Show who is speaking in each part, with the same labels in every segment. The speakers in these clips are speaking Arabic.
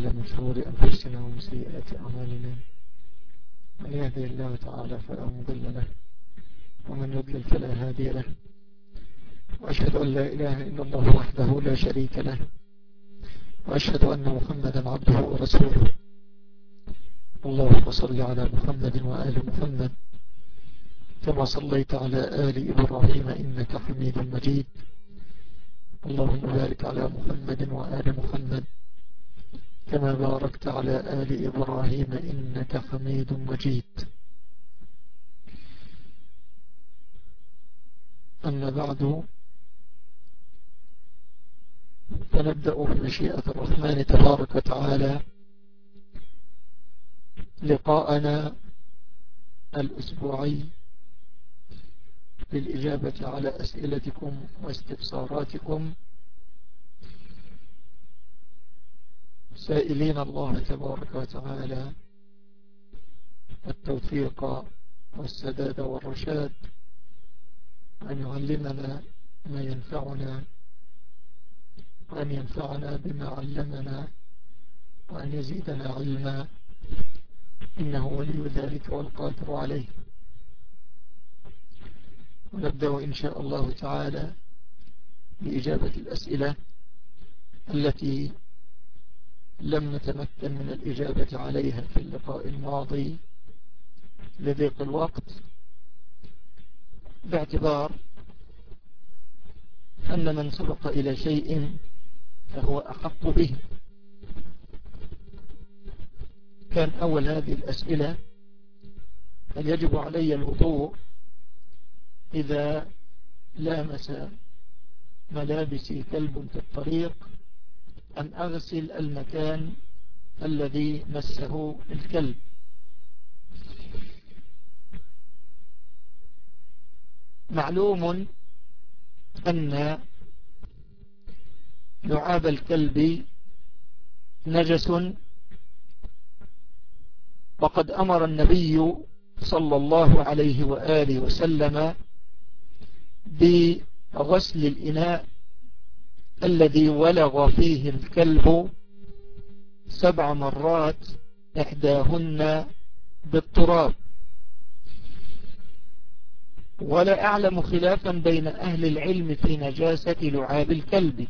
Speaker 1: من شرور أنفسنا ومن سيئات أعمالنا. من يهدي الله تعالى فلا مضل له ومن يضلل فلا هادي له. وأشهد أن لا إله إلا الله وحده لا شريك له، وأشهد أن محمدا عبده ورسوله. اللهم صل على محمد وآل محمد كما صليت على آل إبراهيم إنك حميد مجيد. اللهم بارك على محمد وآل محمد كما باركت على آل إبراهيم إنك حميد مجيد. أما بعد، فنبدأ بمشيئة الرحمن تبارك وتعالى لقاءنا الأسبوعي للإجابة على أسئلتكم واستفساراتكم، سائلين الله تبارك وتعالى التوفيق والسداد والرشاد، أن يعلمنا ما ينفعنا، وأن ينفعنا بما علمنا، وأن يزيدنا علما، إنه ولي ذلك والقادر عليه. ونبدأ إن شاء الله تعالى بإجابة الأسئلة التي لم نتمكن من الإجابة عليها في اللقاء الماضي لضيق الوقت، باعتبار أن من سبق إلى شيء فهو أحق به. كان أول هذه الأسئلة: هل يجب علي الوضوء إذا لامس ملابسي كلب في الطريق أم أغسل المكان الذي مسه الكلب؟ معلوم أن لعاب الكلب نجس، وقد أمر النبي صلى الله عليه وآله وسلم بغسل الإناء الذي ولغ فيه الكلب 7 مرات، إحداهن بالتراب. ولا أعلم خلافا بين أهل العلم في نجاسة لعاب الكلب،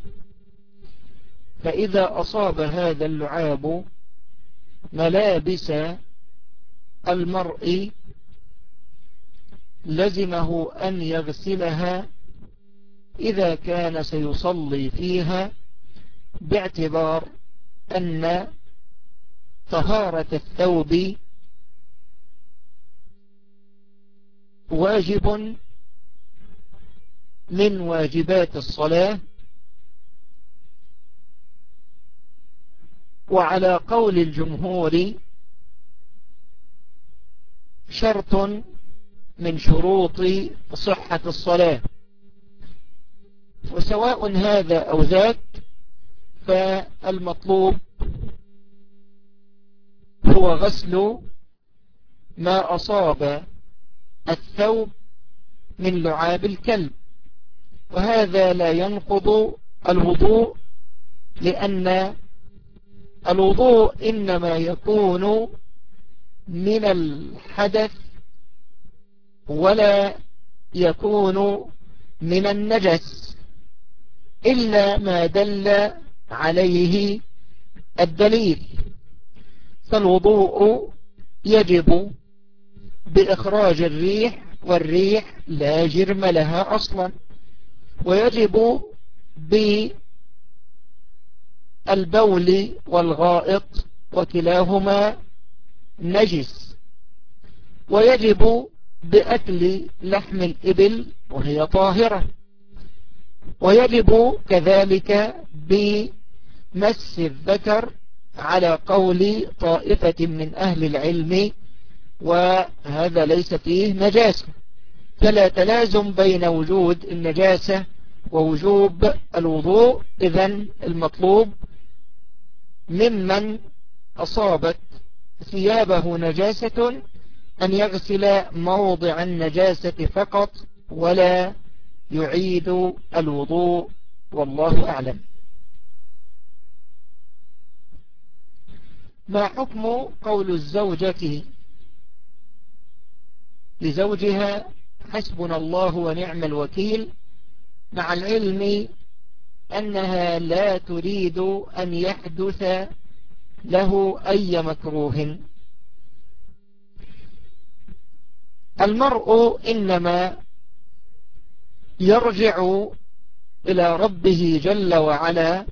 Speaker 1: فإذا أصاب هذا اللعاب ملابس المرء لزمه أن يغسلها إذا كان سيصلي فيها، باعتبار أن طهارة الثوب واجب من واجبات الصلاة. وعلى قول الجمهور شرط من شروط صحة الصلاة، وسواء هذا أو ذاك فالمطلوب هو غسل ما أصاب الثوب من لعاب الكلب، وهذا لا ينقض الوضوء، لأن الوضوء إنما يكون من الحدث ولا يكون من النجس إلا ما دل عليه الدليل. فالوضوء يجب بإخراج الريح، والريح لا جرم لها أصلا، ويجب بالبول والغائط وكلاهما نجس، ويجب بأكل لحم الإبل وهي طاهرة، ويجب كذلك بمس الذكر على قول طائفة من أهل العلم، وهذا ليس فيه نجاسة. فلا تلازم بين وجود النجاسة ووجوب الوضوء. إذن المطلوب ممن أصابت ثيابه نجاسة أن يغسل موضع النجاسة فقط ولا يعيد الوضوء، والله أعلم. ما حكم قول الزوجة لزوجها حسبنا الله ونعم الوكيل مع العلم أنها لا تريد أن يحدث له أي مكروه؟ المرء إنما يرجع إلى ربه جل وعلا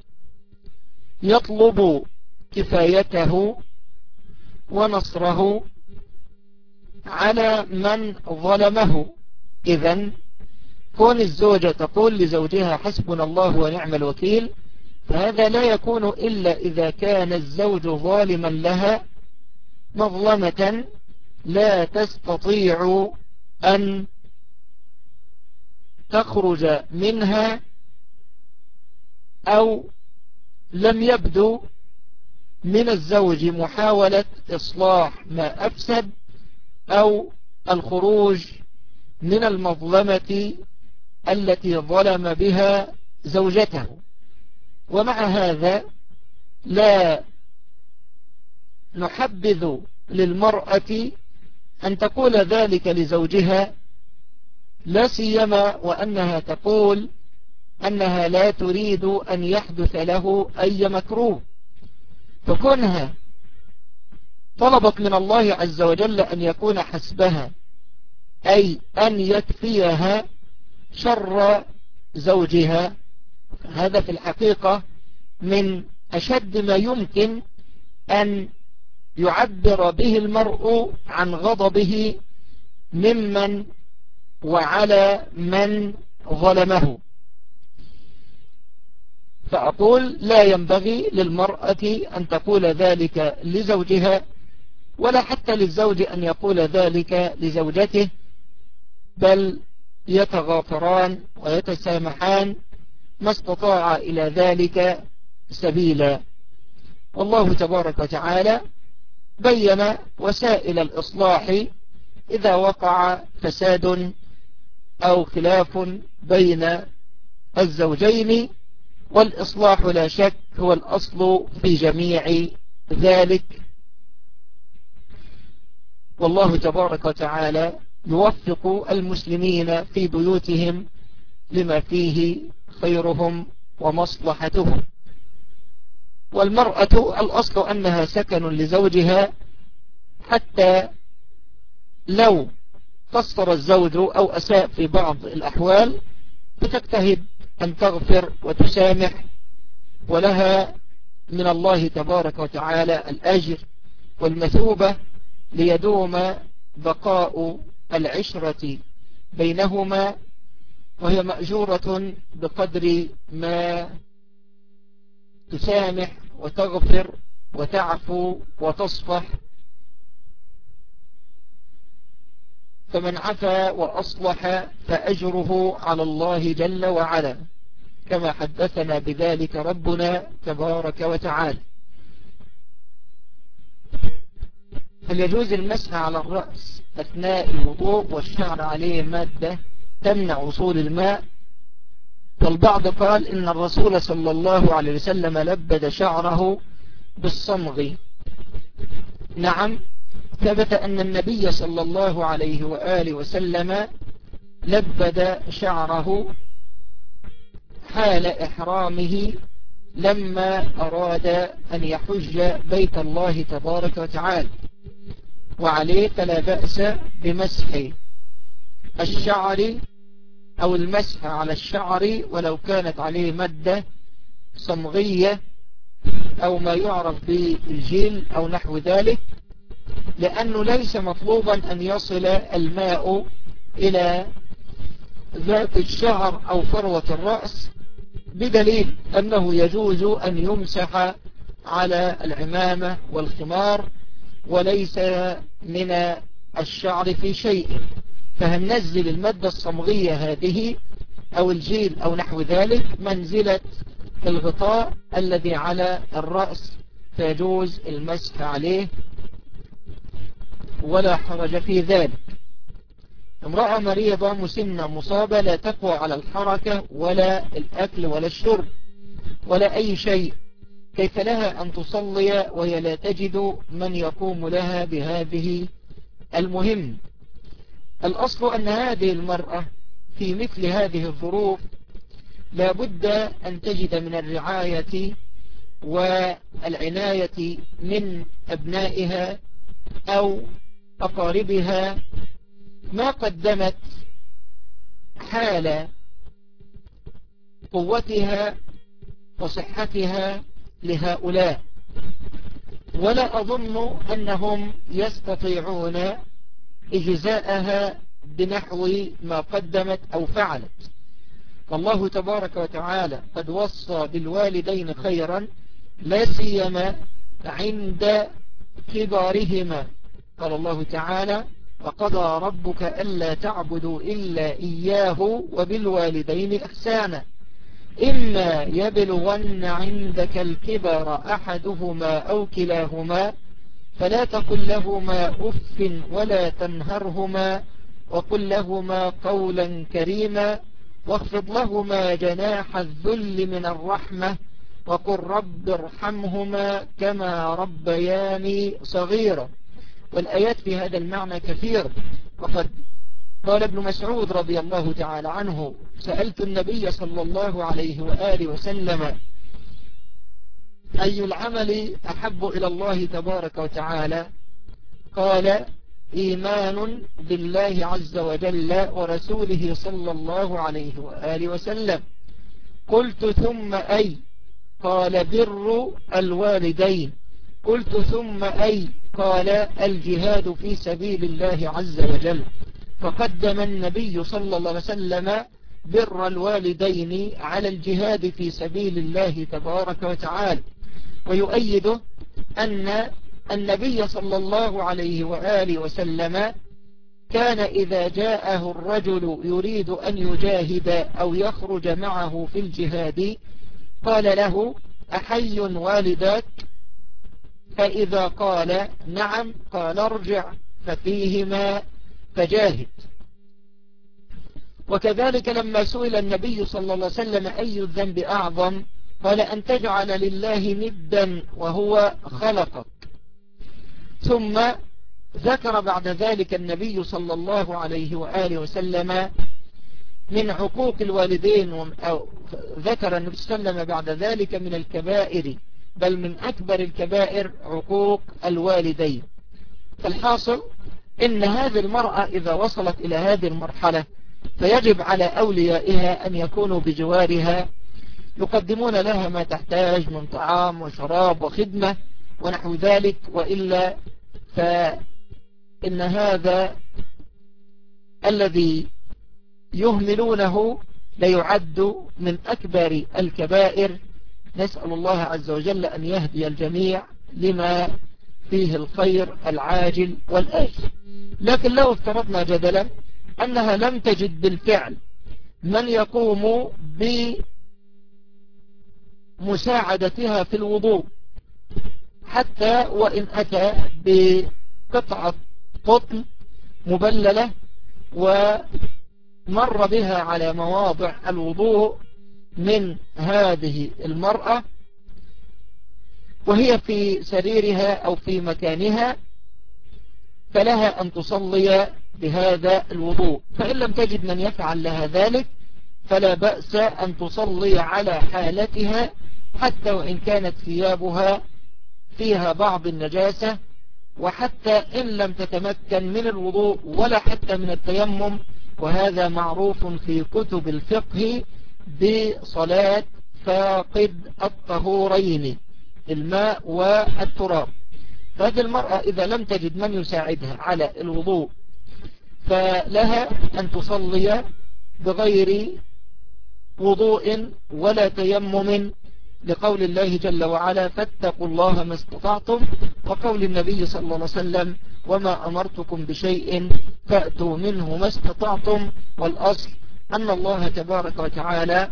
Speaker 1: يطلب كفايته ونصره على من ظلمه. إذن كون الزوجة تقول لزوجها حسبنا الله ونعم الوكيل، فهذا لا يكون إلا إذا كان الزوج ظالما لها مظلمة لا تستطيع أن تخرج منها، أو لم يبدو من الزوج محاولة إصلاح ما أفسد أو الخروج من المظلمة التي ظلم بها زوجته. ومع هذا لا نحبذ للمرأة أن تقول ذلك لزوجها، لا سيما وأنها تقول أنها لا تريد أن يحدث له أي مكروه. فكونها طلبت من الله عز وجل أن يكون حسبها، أي أن يكفيها شر زوجها، هذا في الحقيقة من أشد ما يمكن أن يعبر به المرء عن غضبه ممن وعلى من ظلمه. فأقول لا ينبغي للمرأة أن تقول ذلك لزوجها، ولا حتى للزوج أن يقول ذلك لزوجته، بل يتغافران ويتسامحان ما استطاع إلى ذلك سبيلا. والله تبارك وتعالى بين وسائل الإصلاح إذا وقع فساد أو خلاف بين الزوجين، والإصلاح لا شك هو الأصل في جميع ذلك. والله تبارك وتعالى يوفق المسلمين في بيوتهم لما فيه خيرهم ومصلحتهم. والمرأة الأصل أنها سكن لزوجها، حتى لو قصر الزوج أو أساء في بعض الأحوال فتجتهد أن تغفر وتسامح، ولها من الله تبارك وتعالى الأجر والمثوبة ليدوم بقاء العشرة بينهما، وهي مأجورة بقدر ما تسامح وتغفر وتعفو وتصفح. فمن عفا وأصلح فأجره على الله جل وعلا، كما حدثنا بذلك ربنا تبارك وتعالى. هل يجوز المسح على الرأس أثناء الوضوء والشعر عليه مادة تمنع وصول الماء؟ والبعض قال إن الرسول صلى الله عليه وسلم لبد شعره بالصمغ. نعم، ثبت أن النبي صلى الله عليه وآله وسلم لبد شعره حال إحرامه لما أراد أن يحج بيت الله تبارك وتعالى، وعليه فلا بأس بمسح الشعر أو المسح على الشعر ولو كانت عليه مادة صمغية أو ما يعرف بالجيل أو نحو ذلك، لأنه ليس مطلوبا أن يصل الماء إلى ذات الشعر أو فروة الرأس، بدليل أنه يجوز أن يمسح على العمامة والخمار وليس من الشعر في شيء. فهننزل المادة الصمغية هذه أو الجيل أو نحو ذلك منزلة الغطاء الذي على الرأس، فيجوز المسح عليه ولا حرج في ذلك. امرأة مريضة مسنة مصابة لا تقوى على الحركة ولا الأكل ولا الشرب ولا أي شيء، كيف لها أن تصلي وهي لا تجد من يقوم لها بهذه المهم؟ الأصل أن هذه المرأة في مثل هذه الظروف لا بد أن تجد من الرعاية والعناية من أبنائها أو أقاربها ما قدمت حال قوتها وصحتها لهؤلاء، ولا أظن أنهم يستطيعون إجزاءها بنحو ما قدمت أو فعلت. والله تبارك وتعالى قد وصى بالوالدين خيرا لا سيما عند كبارهما. قال الله تعالى: وقضى ربك ألا تعبدوا إلا إياه وبالوالدين إحسانا إما يبلغن عندك الكبر أحدهما أو كلاهما فلا تقل لهما أف ولا تنهرهما وقل لهما قولا كريما واخفض لهما جناح الذل من الرحمة وقل رب ارحمهما كما ربياني صغيرا. والآيات في هذا المعنى كثير. وقد قال ابن مسعود رضي الله تعالى عنه: سألت النبي صلى الله عليه وآله وسلم أي العمل أحب إلى الله تبارك وتعالى؟ قال: إيمان بالله عز وجل ورسوله صلى الله عليه وآله وسلم. قلت: ثم أي؟ قال: بر الوالدين. قلت: ثم أي؟ قال: الجهاد في سبيل الله عز وجل. فقدم النبي صلى الله عليه وسلم بر الوالدين على الجهاد في سبيل الله تبارك وتعالى. ويؤيده أن النبي صلى الله عليه وآله وسلم كان إذا جاءه الرجل يريد أن يجاهد أو يخرج معه في الجهاد قال له: أحي والداك؟ فإذا قال نعم قال: ارجع ففيهما فجاهد. وكذلك لما سئل النبي صلى الله عليه وسلم أي الذنب أعظم قال: أن تجعل لله ندا وهو خلقك. ثم ذكر بعد ذلك النبي صلى الله عليه وآله وسلم من حقوق الوالدين، أو ذكر النبي صلى الله عليه وسلم بعد ذلك من الكبائر، بل من أكبر الكبائر عقوق الوالدين. فالحاصل إن هذه المرأة إذا وصلت إلى هذه المرحلة فيجب على أوليائها أن يكونوا بجوارها يقدمون لها ما تحتاج من طعام وشراب وخدمة ونحو ذلك، وإلا فإن هذا الذي يهملونه ليعد من أكبر الكبائر. نسأل الله عز وجل أن يهدي الجميع لما فيه الخير العاجل والآجل. لكن لو افترضنا جدلا أنها لم تجد بالفعل من يقوم بمساعدتها في الوضوء، حتى وإن أتى بقطعة قطن مبللة ومر بها على مواضع الوضوء من هذه المرأة وهي في سريرها أو في مكانها، فلها أن تصلي بهذا الوضوء. فإن لم تجد من يفعل لها ذلك فلا بأس أن تصلي على حالتها حتى وإن كانت ثيابها فيها بعض النجاسة، وحتى إن لم تتمكن من الوضوء ولا حتى من التيمم. وهذا معروف في كتب الفقه بصلاة فاقد الطهورين، الماء والتراب. فهذه المرأة إذا لم تجد من يساعدها على الوضوء فلها أن تصلي بغير وضوء ولا تيمم، لقول الله جل وعلا: فاتقوا الله ما استطعتم، وقول النبي صلى الله عليه وسلم: وما أمرتكم بشيء فأتوا منه ما استطعتم. والأصل أن الله تبارك وتعالى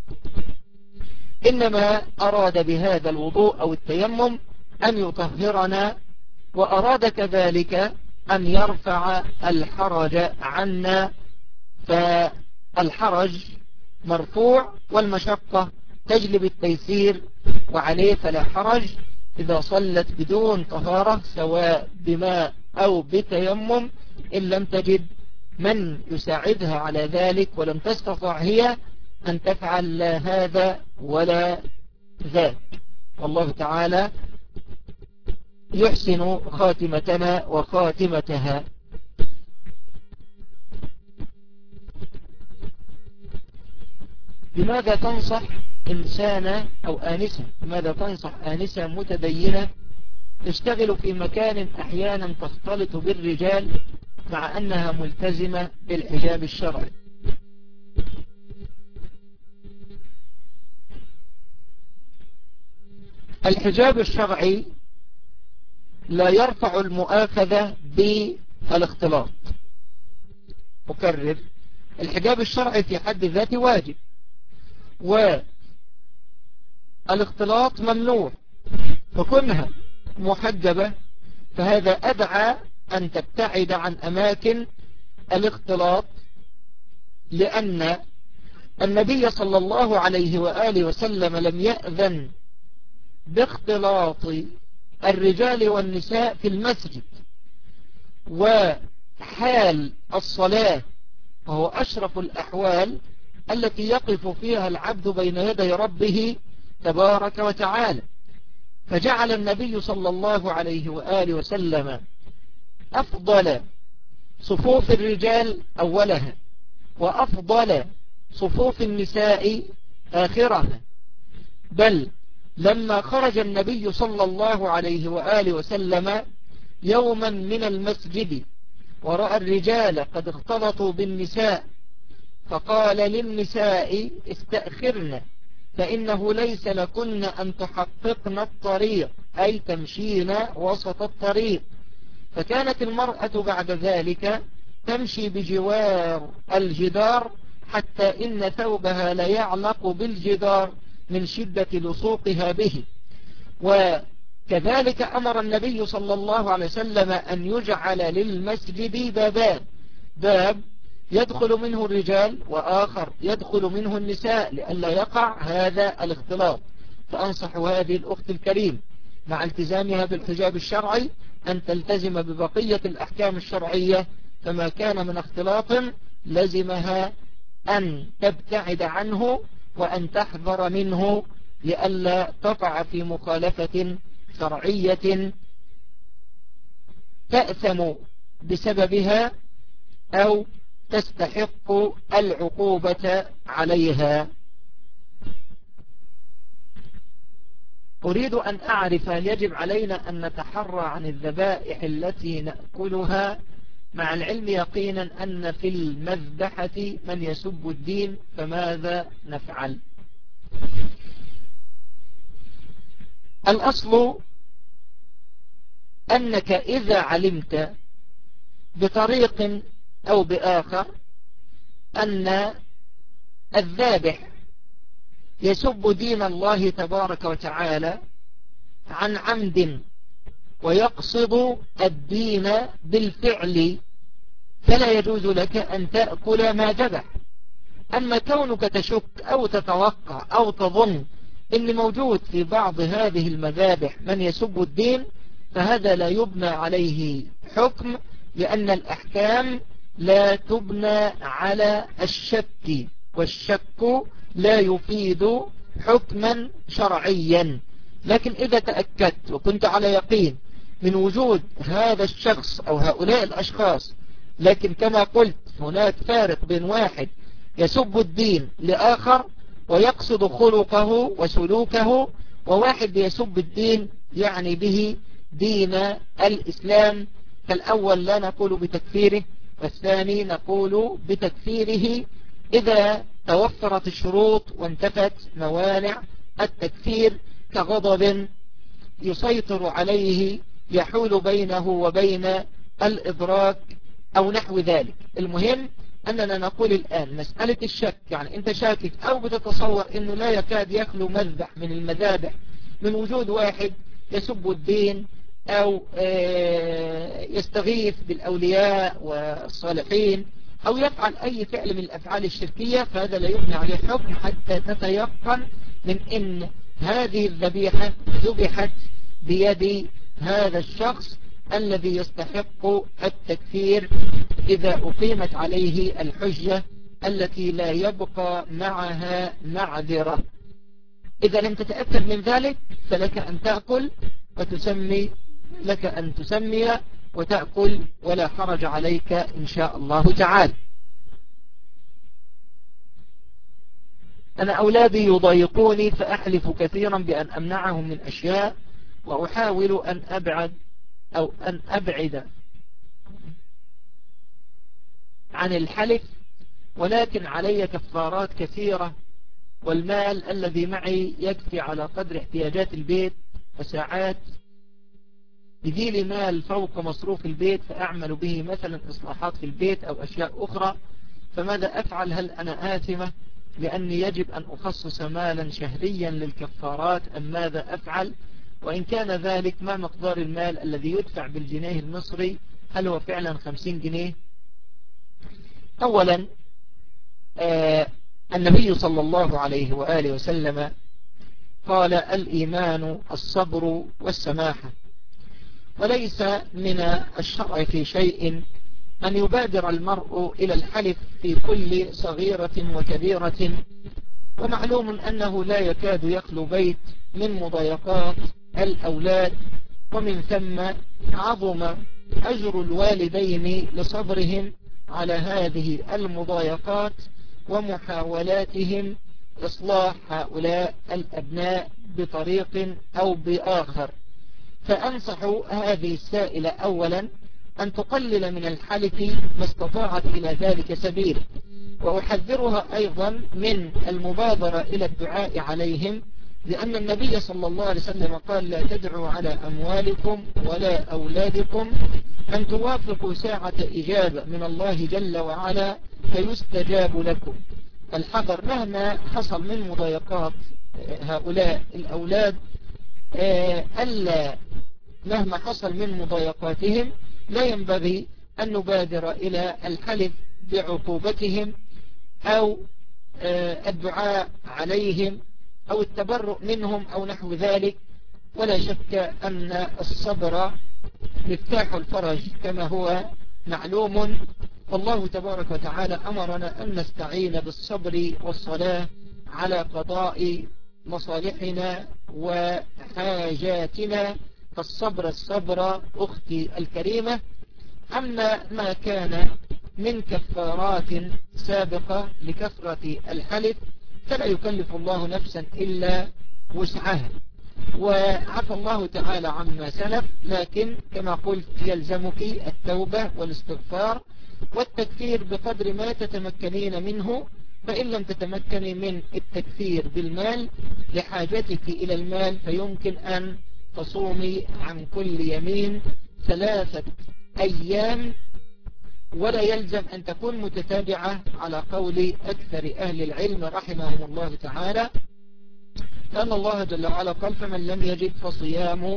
Speaker 1: إنما أراد بهذا الوضوء أو التيمم أن يطهرنا، وأراد كذلك أن يرفع الحرج عنا، فالحرج مرفوع والمشقة
Speaker 2: تجلب التيسير، وعليه فلا حرج إذا صلت بدون طهارة سواء بماء أو بتيمم، إن لم تجد من يساعدها على ذلك ولم تستطع هي أن تفعل لا هذا ولا ذاك. والله تعالى يحسن خاتمتنا وخاتمتها. لماذا تنصح إنسانة أو آنسة، لماذا تنصح آنسة متدينة تشتغل في مكان أحيانا تختلط بالرجال مع أنها ملتزمة بالحجاب الشرعي؟ الحجاب الشرعي لا يرفع المؤاخذة بالاختلاط. أكرر، الحجاب الشرعي في حد ذاته واجب، والاختلاط ممنوع، فكونها محجبة فهذا أدعى أن تبتعد عن أماكن الاختلاط، لأن النبي صلى الله عليه وآله وسلم لم يأذن باختلاط الرجال والنساء في المسجد، وحال الصلاة وهو أشرف الأحوال التي يقف فيها العبد بين يدي ربه تبارك وتعالى، فجعل النبي صلى الله عليه وآله وسلم أفضل صفوف الرجال أولها وأفضل صفوف النساء آخرها. بل لما خرج النبي صلى الله عليه وآله وسلم يوما من المسجد ورأى الرجال قد اختلطوا بالنساء فقال للنساء استأخرن فإنه ليس لكن أن تحققن الطريق، أي تمشين وسط الطريق. فكانت المرأة بعد ذلك تمشي بجوار الجدار حتى إن ثوبها ليعلق بالجدار من شدة لصوقها به. وكذلك أمر النبي صلى الله عليه وسلم أن يجعل للمسجد بابان، باب يدخل منه الرجال وآخر يدخل منه النساء لئلا يقع هذا الاختلاط. فأنصح هذه الأخت الكريم مع التزامها بالحجاب الشرعي أن تلتزم ببقية الأحكام الشرعية، فما كان من اختلاط لزمها أن تبتعد عنه وأن تحذر منه لئلا تقع في مخالفة شرعية تأثم بسببها أو تستحق العقوبة عليها. أريد أن أعرف هل يجب علينا أن نتحرى عن الذبائح التي نأكلها، مع العلم يقينا أن في المذبحة من يسب الدين، فماذا نفعل؟ الأصل أنك إذا علمت بطريق أو بآخر أن الذابح يسب دين الله تبارك وتعالى عن عمد ويقصد الدين بالفعل، فلا يجوز لك أن تأكل ما ذبح. أما كونك تشك أو تتوقع أو تظن إن موجود في بعض هذه المذابح من يسب الدين، فهذا لا يبنى عليه حكم، لأن الأحكام لا تبنى على الشك، والشك لا يفيد حكما شرعيا. لكن إذا تأكدت وكنت على يقين من وجود هذا الشخص أو هؤلاء الأشخاص، لكن كما قلت هناك فارق بين واحد يسب الدين لآخر ويقصد خلقه وسلوكه، وواحد يسب الدين يعني به دين الإسلام، فالأول لا نقول بتكفيره والثاني نقول بتكفيره إذا توفرت الشروط وانتفت موانع التكفير، كغضب يسيطر عليه يحول بينه وبين الإدراك أو نحو ذلك. المهم أننا نقول الآن مسألة الشك، يعني أنت شاكك أو بتتصور أنه لا يكاد يخلو مذبح من المذابح من وجود واحد يسب الدين أو يستغيث بالأولياء والصالحين أو يفعل أي فعل من الأفعال الشركية، فهذا لا يبنى عليه حكم حتى تتيقن من ان هذه الذبيحة ذبحت بيد هذا الشخص الذي يستحق التكفير إذا أقيمت عليه الحجة التي لا يبقى معها معذرة. إذا لم تتأكد من ذلك فلك أن تأكل وتسمي، لك أن تسمي وتأكل ولا حرج عليك إن شاء الله تعالى. أنا أولادي يضايقوني فأحلف كثيرا بأن أمنعهم من أشياء وأحاول أن أبعد عن الحلف، ولكن علي كفارات كثيرة والمال الذي معي يكفي على قدر احتياجات البيت، وساعات يجي لي مال فوق مصروف البيت فأعمل به مثلا إصلاحات في البيت أو أشياء أخرى، فماذا أفعل؟ هل أنا آثمة لأني يجب أن أخصص مالا شهريا للكفارات أم ماذا أفعل؟ وإن كان ذلك ما مقدار المال الذي يدفع بالجنيه المصري؟ هل هو فعلا 50 جنيه؟ أولا النبي صلى الله عليه وآله وسلم قال الإيمان الصبر والسماحة، وليس من الشرع في شيء أن يبادر المرء إلى الحلف في كل صغيرة وكبيرة، ومعلوم أنه لا يكاد يخلو بيت من مضايقات الأولاد، ومن ثم عظم أجر الوالدين لصبرهم على هذه المضايقات ومحاولاتهم إصلاح هؤلاء الأبناء بطريق أو بآخر. فأنصح هذه السائلة أولا أن تقلل من الحلف ما استطاعت إلى ذلك سبيل، وأحذرها أيضا من المبادرة إلى الدعاء عليهم، لأن النبي صلى الله عليه وسلم قال لا تدعوا على أموالكم ولا أولادكم أن توافقوا ساعة إجابة من الله جل وعلا فيستجاب لكم. الحذر مهما حصل من مضايقات هؤلاء الأولاد، ألا مهما حصل من مضايقاتهم لا ينبغي أن نبادر إلى الحلف بعقوبتهم أو الدعاء عليهم أو التبرؤ منهم أو نحو ذلك. ولا شك أن الصبر مفتاح الفرج كما هو معلوم، والله تبارك وتعالى أمرنا أن نستعين بالصبر والصلاة على قضاء مصالحنا وحاجاتنا، فالصبر أختي الكريمة. أما ما كان من كفارات سابقة لكثرة الحلف فلا يكلف الله نفسا إلا وسعها، وعفى الله تعالى عما سلف، لكن كما قلت يلزمك التوبة والاستغفار والتكفير بقدر ما تتمكنين منه. فإن لم تتمكني من التكفير بالمال لحاجتك إلى المال فيمكن أن تصومي عن كل يمين 3 أيام، ولا يلزم أن تكون متتابعة على قول أكثر أهل العلم رحمهم الله تعالى، لأن الله جل وعلا قال فمن لم يجد فصيام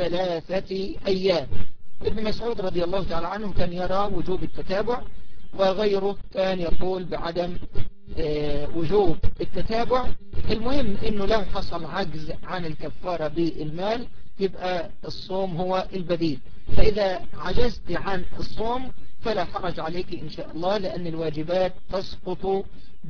Speaker 2: 3 أيام. ابن مسعود رضي الله تعالى عنه كان يرى وجوب التتابع، وغيره كان يقول بعدم وجوب التتابع. المهم انه لو حصل عجز عن الكفارة بالمال يبقى الصوم هو البديل، فإذا عجزت عن الصوم فلا حرج عليك إن شاء الله، لأن الواجبات تسقط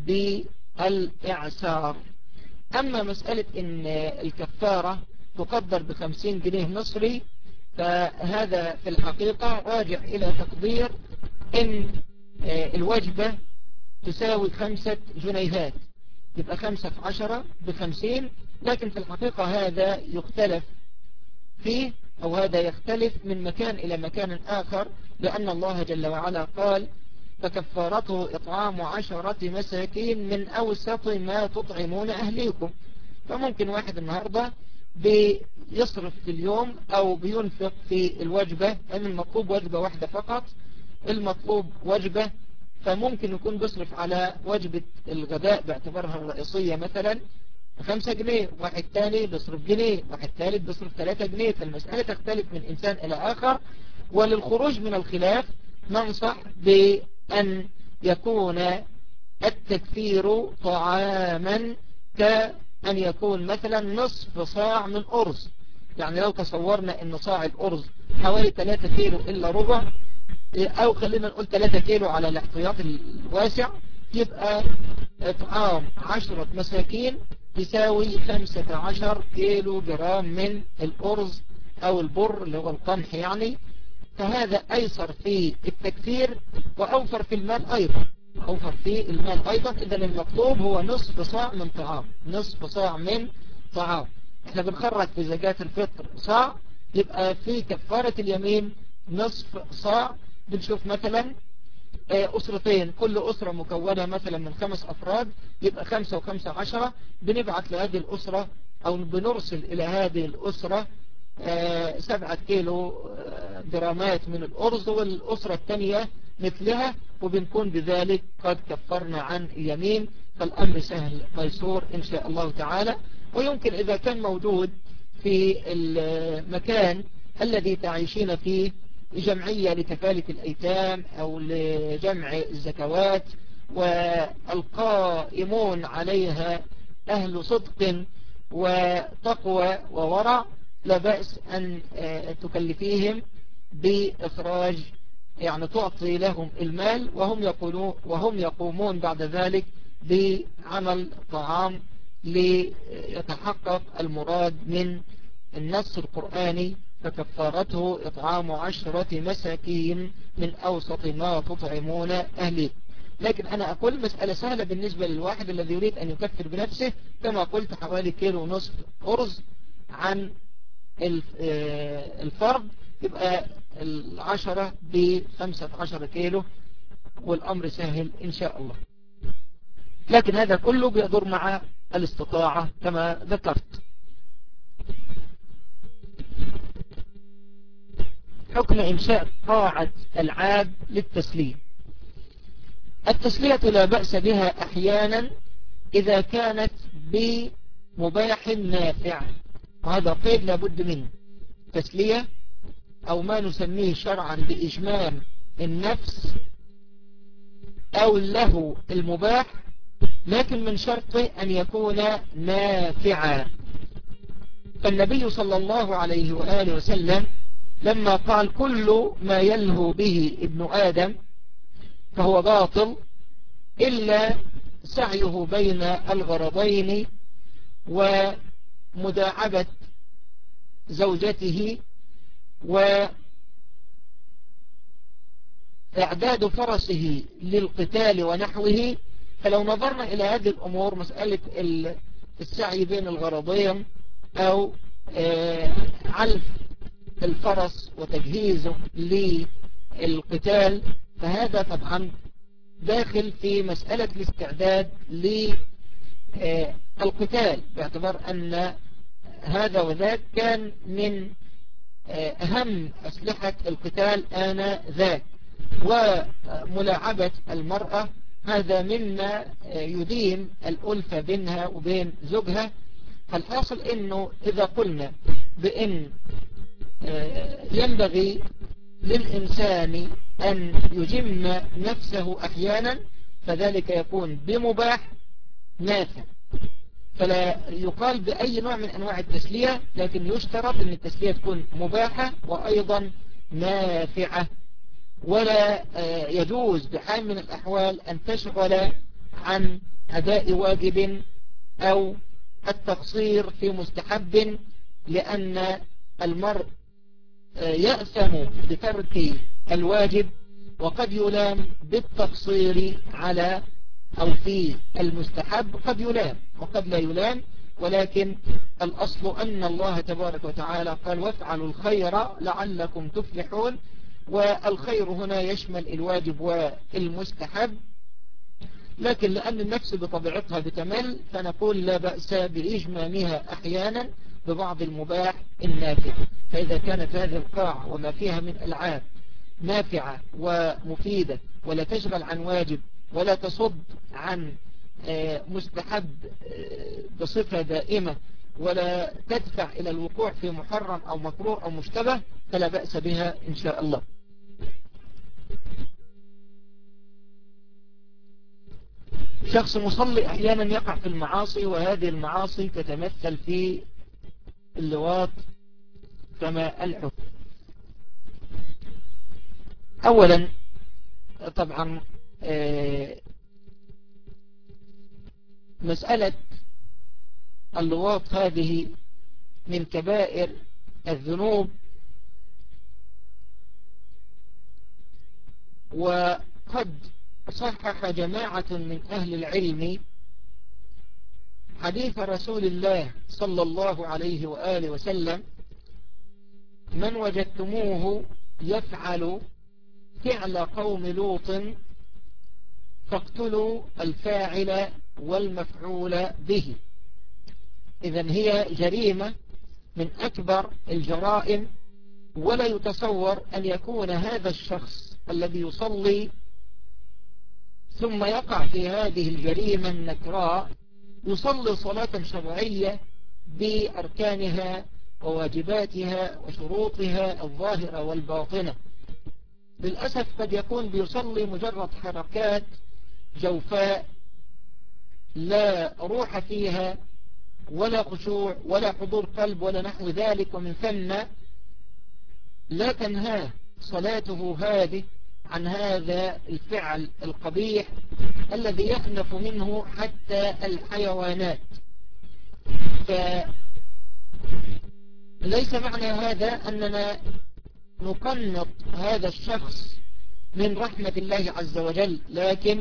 Speaker 2: بالإعسار. أما مسألة إن الكفارة تقدر ب50 جنيه مصري فهذا في الحقيقة راجع إلى تقدير إن الوجبة تساوي 5 جنيهات، يبقى 5 في 10 ب50، لكن في الحقيقة هذا يختلف فيه أو هذا يختلف من مكان إلى مكان آخر، لأن الله جل وعلا قال فكفارته إطعام 10 مساكين من أوسط ما تطعمون أهليكم. فممكن واحد النهاردة بيصرف في اليوم أو بينفق في الوجبة، لأن المطلوب وجبة واحدة فقط، المطلوب وجبة، فممكن يكون بيصرف على وجبة الغداء باعتبارها الرئيسية مثلا 5 جنيه، واحد تاني بيصرف جنيه، واحد ثالث بيصرف 3 جنيه، فالمسألة تختلف من إنسان إلى آخر. وللخروج من الخلاف ننصح بأن يكون التكفير طعاما أن يكون مثلا نصف صاع من أرز. يعني لو تصورنا أن صاع الأرز حوالي 3 كيلو إلا ربع، أو خلينا نقول 3 كيلو على الاحتياط الواسع، يبقى إطعام 10 مساكين تساوي 15 كيلو جرام من الأرز أو البر اللي هو القمح يعني. فهذا أيسر في التكثير وأوفر في المال أيضا، أوفر في المال أيضا. إذا المطلوب هو نصف صاع من طعام، نصف صاع من طعام. احنا بنخرج في زكاة الفطر صاع، يبقى في كفارة اليمين نصف صاع. بنشوف مثلا أسرتين، كل أسرة مكونة مثلا من 5 أفراد، يبقى 5 و5 10. بنبعت لهذه الأسرة أو بنرسل إلى هذه الأسرة 7 كيلو جرامات من الأرز، والأسرة الثانية مثلها، وبنكون بذلك قد كفرنا عن اليمين. فالأمر سهل ميسور إن شاء الله تعالى. ويمكن إذا كان موجود في المكان الذي تعيشين فيه جمعية لكفالة الأيتام أو لجمع الزكوات والقائمون عليها أهل صدق وتقوى وورع، لا بأس أن تكلفيهم بإخراج، يعني تعطي لهم المال وهم يقومون بعد ذلك بعمل طعام ليتحقق المراد من النص القرآني. فكفارته إطعام 10 مساكين من أوسط ما تطعمون أهلي. لكن أنا أقول مسألة سهلة بالنسبة للواحد الذي يريد أن يكفر بنفسه، كما قلت حوالي 1.5 كيلو أرز عن الفرد، يبقى 10 ب15 كيلو، والأمر سهل إن شاء الله. لكن هذا كله بيدور مع الاستطاعة كما ذكرت. حكم إنشاء قاعة ألعاب للتسلية. التسلية لا بأس بها أحيانا إذا كانت بمباح نافع، وهذا قيد لابد منه. تسلية أو ما نسميه شرعا بإجمام النفس أو له المباح، لكن من شرط أن يكون نافعا. فالنبي صلى الله عليه وآله وسلم لما قال كل ما يلهو به ابن آدم فهو باطل إلا سعيه بين الغرضين ومداعبة زوجته وإعداد فرسه للقتال ونحوه. فلو نظرنا إلى هذه الأمور، مسألة السعي بين الغرضين أو علف الفرس وتجهيزه للقتال، فهذا طبعا داخل في مسألة الاستعداد للقتال، باعتبار أن هذا وذاك كان من أهم أسلحة القتال آنذاك. وملاعبة المرأة هذا مما يديم الألفة بينها وبين زوجها. فالحاصل أنه إذا قلنا بأن ينبغي للإنسان أن يجم نفسه أحيانا، فذلك يكون بمباح نافع. فلا يقال بأي نوع من أنواع التسلية، لكن يشترط أن التسلية تكون مباحة وأيضا نافعة. ولا يجوز بحال من الأحوال أن تشغل عن أداء واجب أو التقصير في مستحب، لأن المرء يأثم بترك الواجب وقد يلام بالتقصير على أو في المستحب، قد يلام وقد لا يلام. ولكن الأصل أن الله تبارك وتعالى قال وافعلوا الخير لعلكم تفلحون، والخير هنا يشمل الواجب والمستحب. لكن لأن النفس بطبيعتها بتمل، فنقول لا بأس بإجمامها أحيانا ببعض المباح النافع. فإذا كانت هذه القاعة وما فيها من ألعاب نافعة ومفيدة، ولا تشغل عن واجب ولا تصد عن مستحب بصفة دائمة، ولا تدفع إلى الوقوع في محرم أو مكروه أو مشتبه، فلا بأس بها إن شاء الله. شخص مصلي أحيانا يقع في المعاصي، وهذه المعاصي تتمثل في اللواط كما الحكم. أولا طبعا مسألة اللواط هذه من كبائر الذنوب، وقد صحح جماعة من أهل العلم حديث رسول الله صلى الله عليه وآله وسلم: من وجدتموه يفعل فعل قوم لوط فاقتلوا الفاعل والمفعول به. إذن هي جريمة من أكبر الجرائم، ولا يتصور أن يكون هذا الشخص الذي يصلي ثم يقع في هذه الجريمة النكراء يصلي صلاة شرعية بأركانها وواجباتها وشروطها الظاهرة والباطنة. للأسف قد يكون بيصلي مجرد حركات جوفاء لا روح فيها ولا خشوع ولا حضور قلب ولا نحو ذلك، ومن ثم لا تنهاه صلاته هذه عن هذا الفعل القبيح الذي يخنف منه حتى الحيوانات. فليس معنى هذا أننا نقنط هذا الشخص من رحمة الله عز وجل، لكن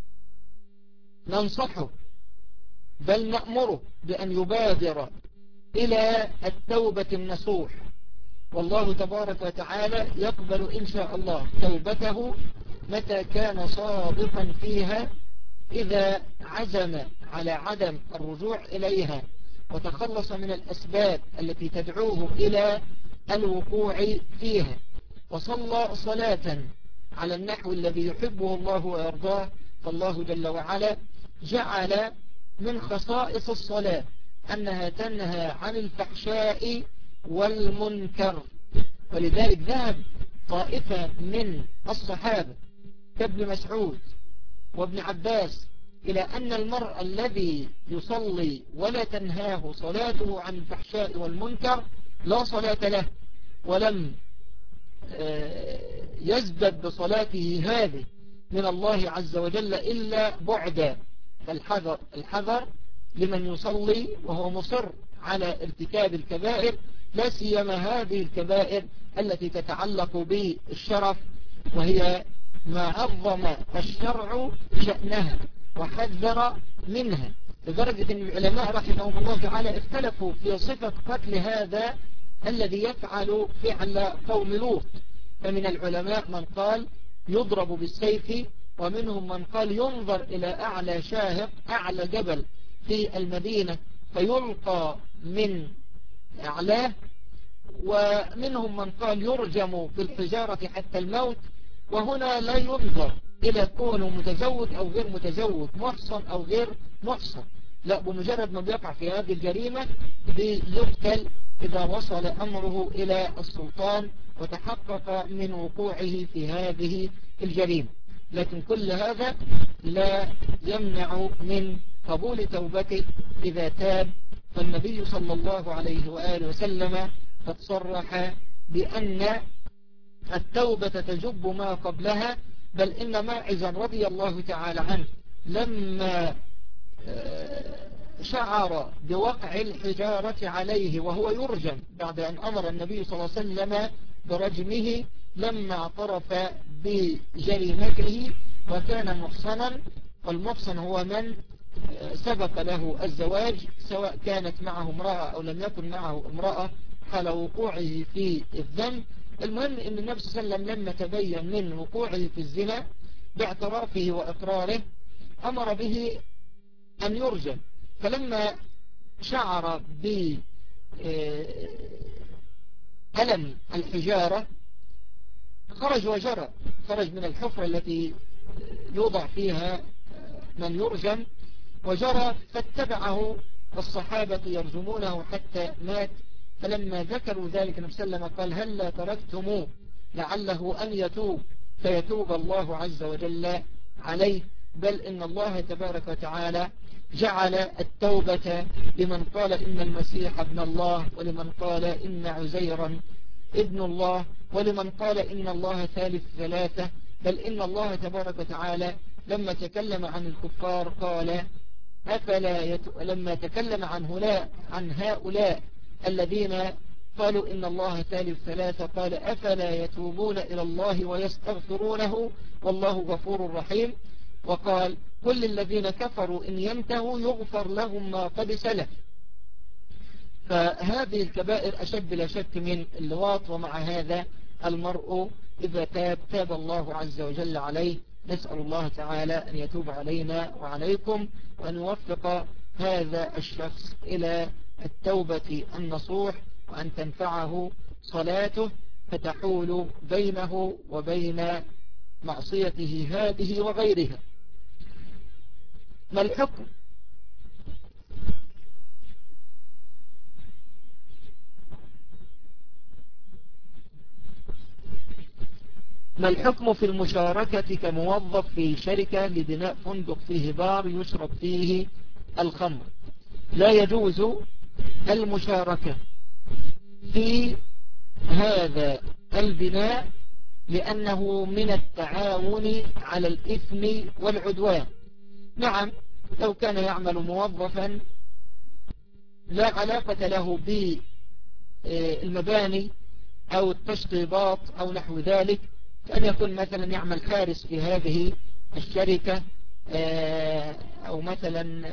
Speaker 2: ننصحه بل نأمره بأن يبادر إلى التوبة النصوح، والله تبارك وتعالى يقبل إن شاء الله توبته متى كان صادقا فيها، إذا عزم على عدم الرجوع إليها وتخلص من الأسباب التي تدعوه إلى الوقوع فيها، وصلى صلاة على النحو الذي يحبه الله ويرضاه. فالله جل وعلا جعل من خصائص الصلاة أنها تنهى عن الفحشاء والمنكر، ولذلك ذهب طائفة من الصحابة كابن مسعود وابن عباس إلى أن المرء الذي يصلي ولا تنهاه صلاته عن الفحشاء والمنكر لا صلاة له، ولم يزدد بصلاته هذه من الله عز وجل إلا بعدا. فالحذر لمن يصلي وهو مصر على ارتكاب الكبائر، لا سيما هذه الكبائر التي تتعلق بالشرف، وهي ما عظم الشرع شأنها وحذر منها، لدرجة أن العلماء رحمهم الله تعالى اختلفوا في صفة قتل هذا الذي يفعل فعل قوم لوط. فمن العلماء من قال يضرب بالسيف، ومنهم من قال ينظر إلى أعلى شاهق أعلى جبل في المدينة فيلقى من أعلاه، ومنهم من قال يرجم بالحجارة حتى الموت. وهنا لا ينظر إلى كونه متزوج أو غير متزوج، محصن أو غير محصن، لا، بمجرد ما بيقع في هذه الجريمة بيقتل إذا وصل أمره إلى السلطان وتحقق من وقوعه في هذه الجريمة. لكن كل هذا لا يمنع من قبول توبته إذا تاب. فالنبي صلى الله عليه وآله وسلم قد صرح بأن التوبة تجب ما قبلها، بل إن ماعزا رضي الله تعالى عنه لما شعر بوقع الحجارة عليه وهو يرجم بعد أن أمر النبي صلى الله عليه وسلم برجمه، لما اعترف بجريمته وكان محصنا، والمحصن هو من سبق له الزواج سواء كانت معه امرأة أو لم يكن معه امرأة حال وقوعه في الذنب. المهم أن النبي صلى الله عليه وسلم لما تبين من وقوعه في الزنا باعترافه وإقراره أمر به أن يرجم. فلما شعر بألم الحجارة خرج وجرى، خرج من الحفرة التي يوضع فيها من يرجم وجرى، فاتبعه الصحابة يرجمونه حتى مات. فلما ذكروا ذلك النبي صلى الله عليه وسلم قال هلا تركتموه لعله أن يتوب فيتوب الله عز وجل عليه. بل إن الله تبارك وتعالى جعل التوبة لمن قال إن المسيح ابن الله، ولمن قال إن عزيرا ابن الله، ولمن قال إن الله ثالث ثلاثة. بل إن الله تبارك وتعالى لما تكلم عن الكفار قال لما تكلم عن هؤلاء الذين قالوا إن الله ثالث ثلاثة قال أفلا يتوبون إلى الله ويستغفرونه والله غفور رحيم. وقال كل الذين كفروا إن ينتهوا يغفر لهم ما قد سلف. فهذه الكبائر أشد لا شك من اللواط، ومع هذا المرء إذا تاب الله عز وجل عليه. نسأل الله تعالى أن يتوب علينا وعليكم، وأن يوفق هذا الشخص إلى التوبة النصوح، وأن تنفعه صلاته فتحول بينه وبين معصيته هذه وغيرها. ما الحكم؟ ما الحكم في المشاركة كموظف في شركة لبناء فندق فيه بار يشرب فيه الخمر؟ لا يجوز المشاركة في هذا البناء لأنه من التعاون على الإثم والعدوان. نعم، لو كان يعمل موظفا لا علاقة له بالمباني أو التشطيبات أو نحو ذلك، كأن يكون مثلا يعمل حارس في هذه الشركة، أو مثلا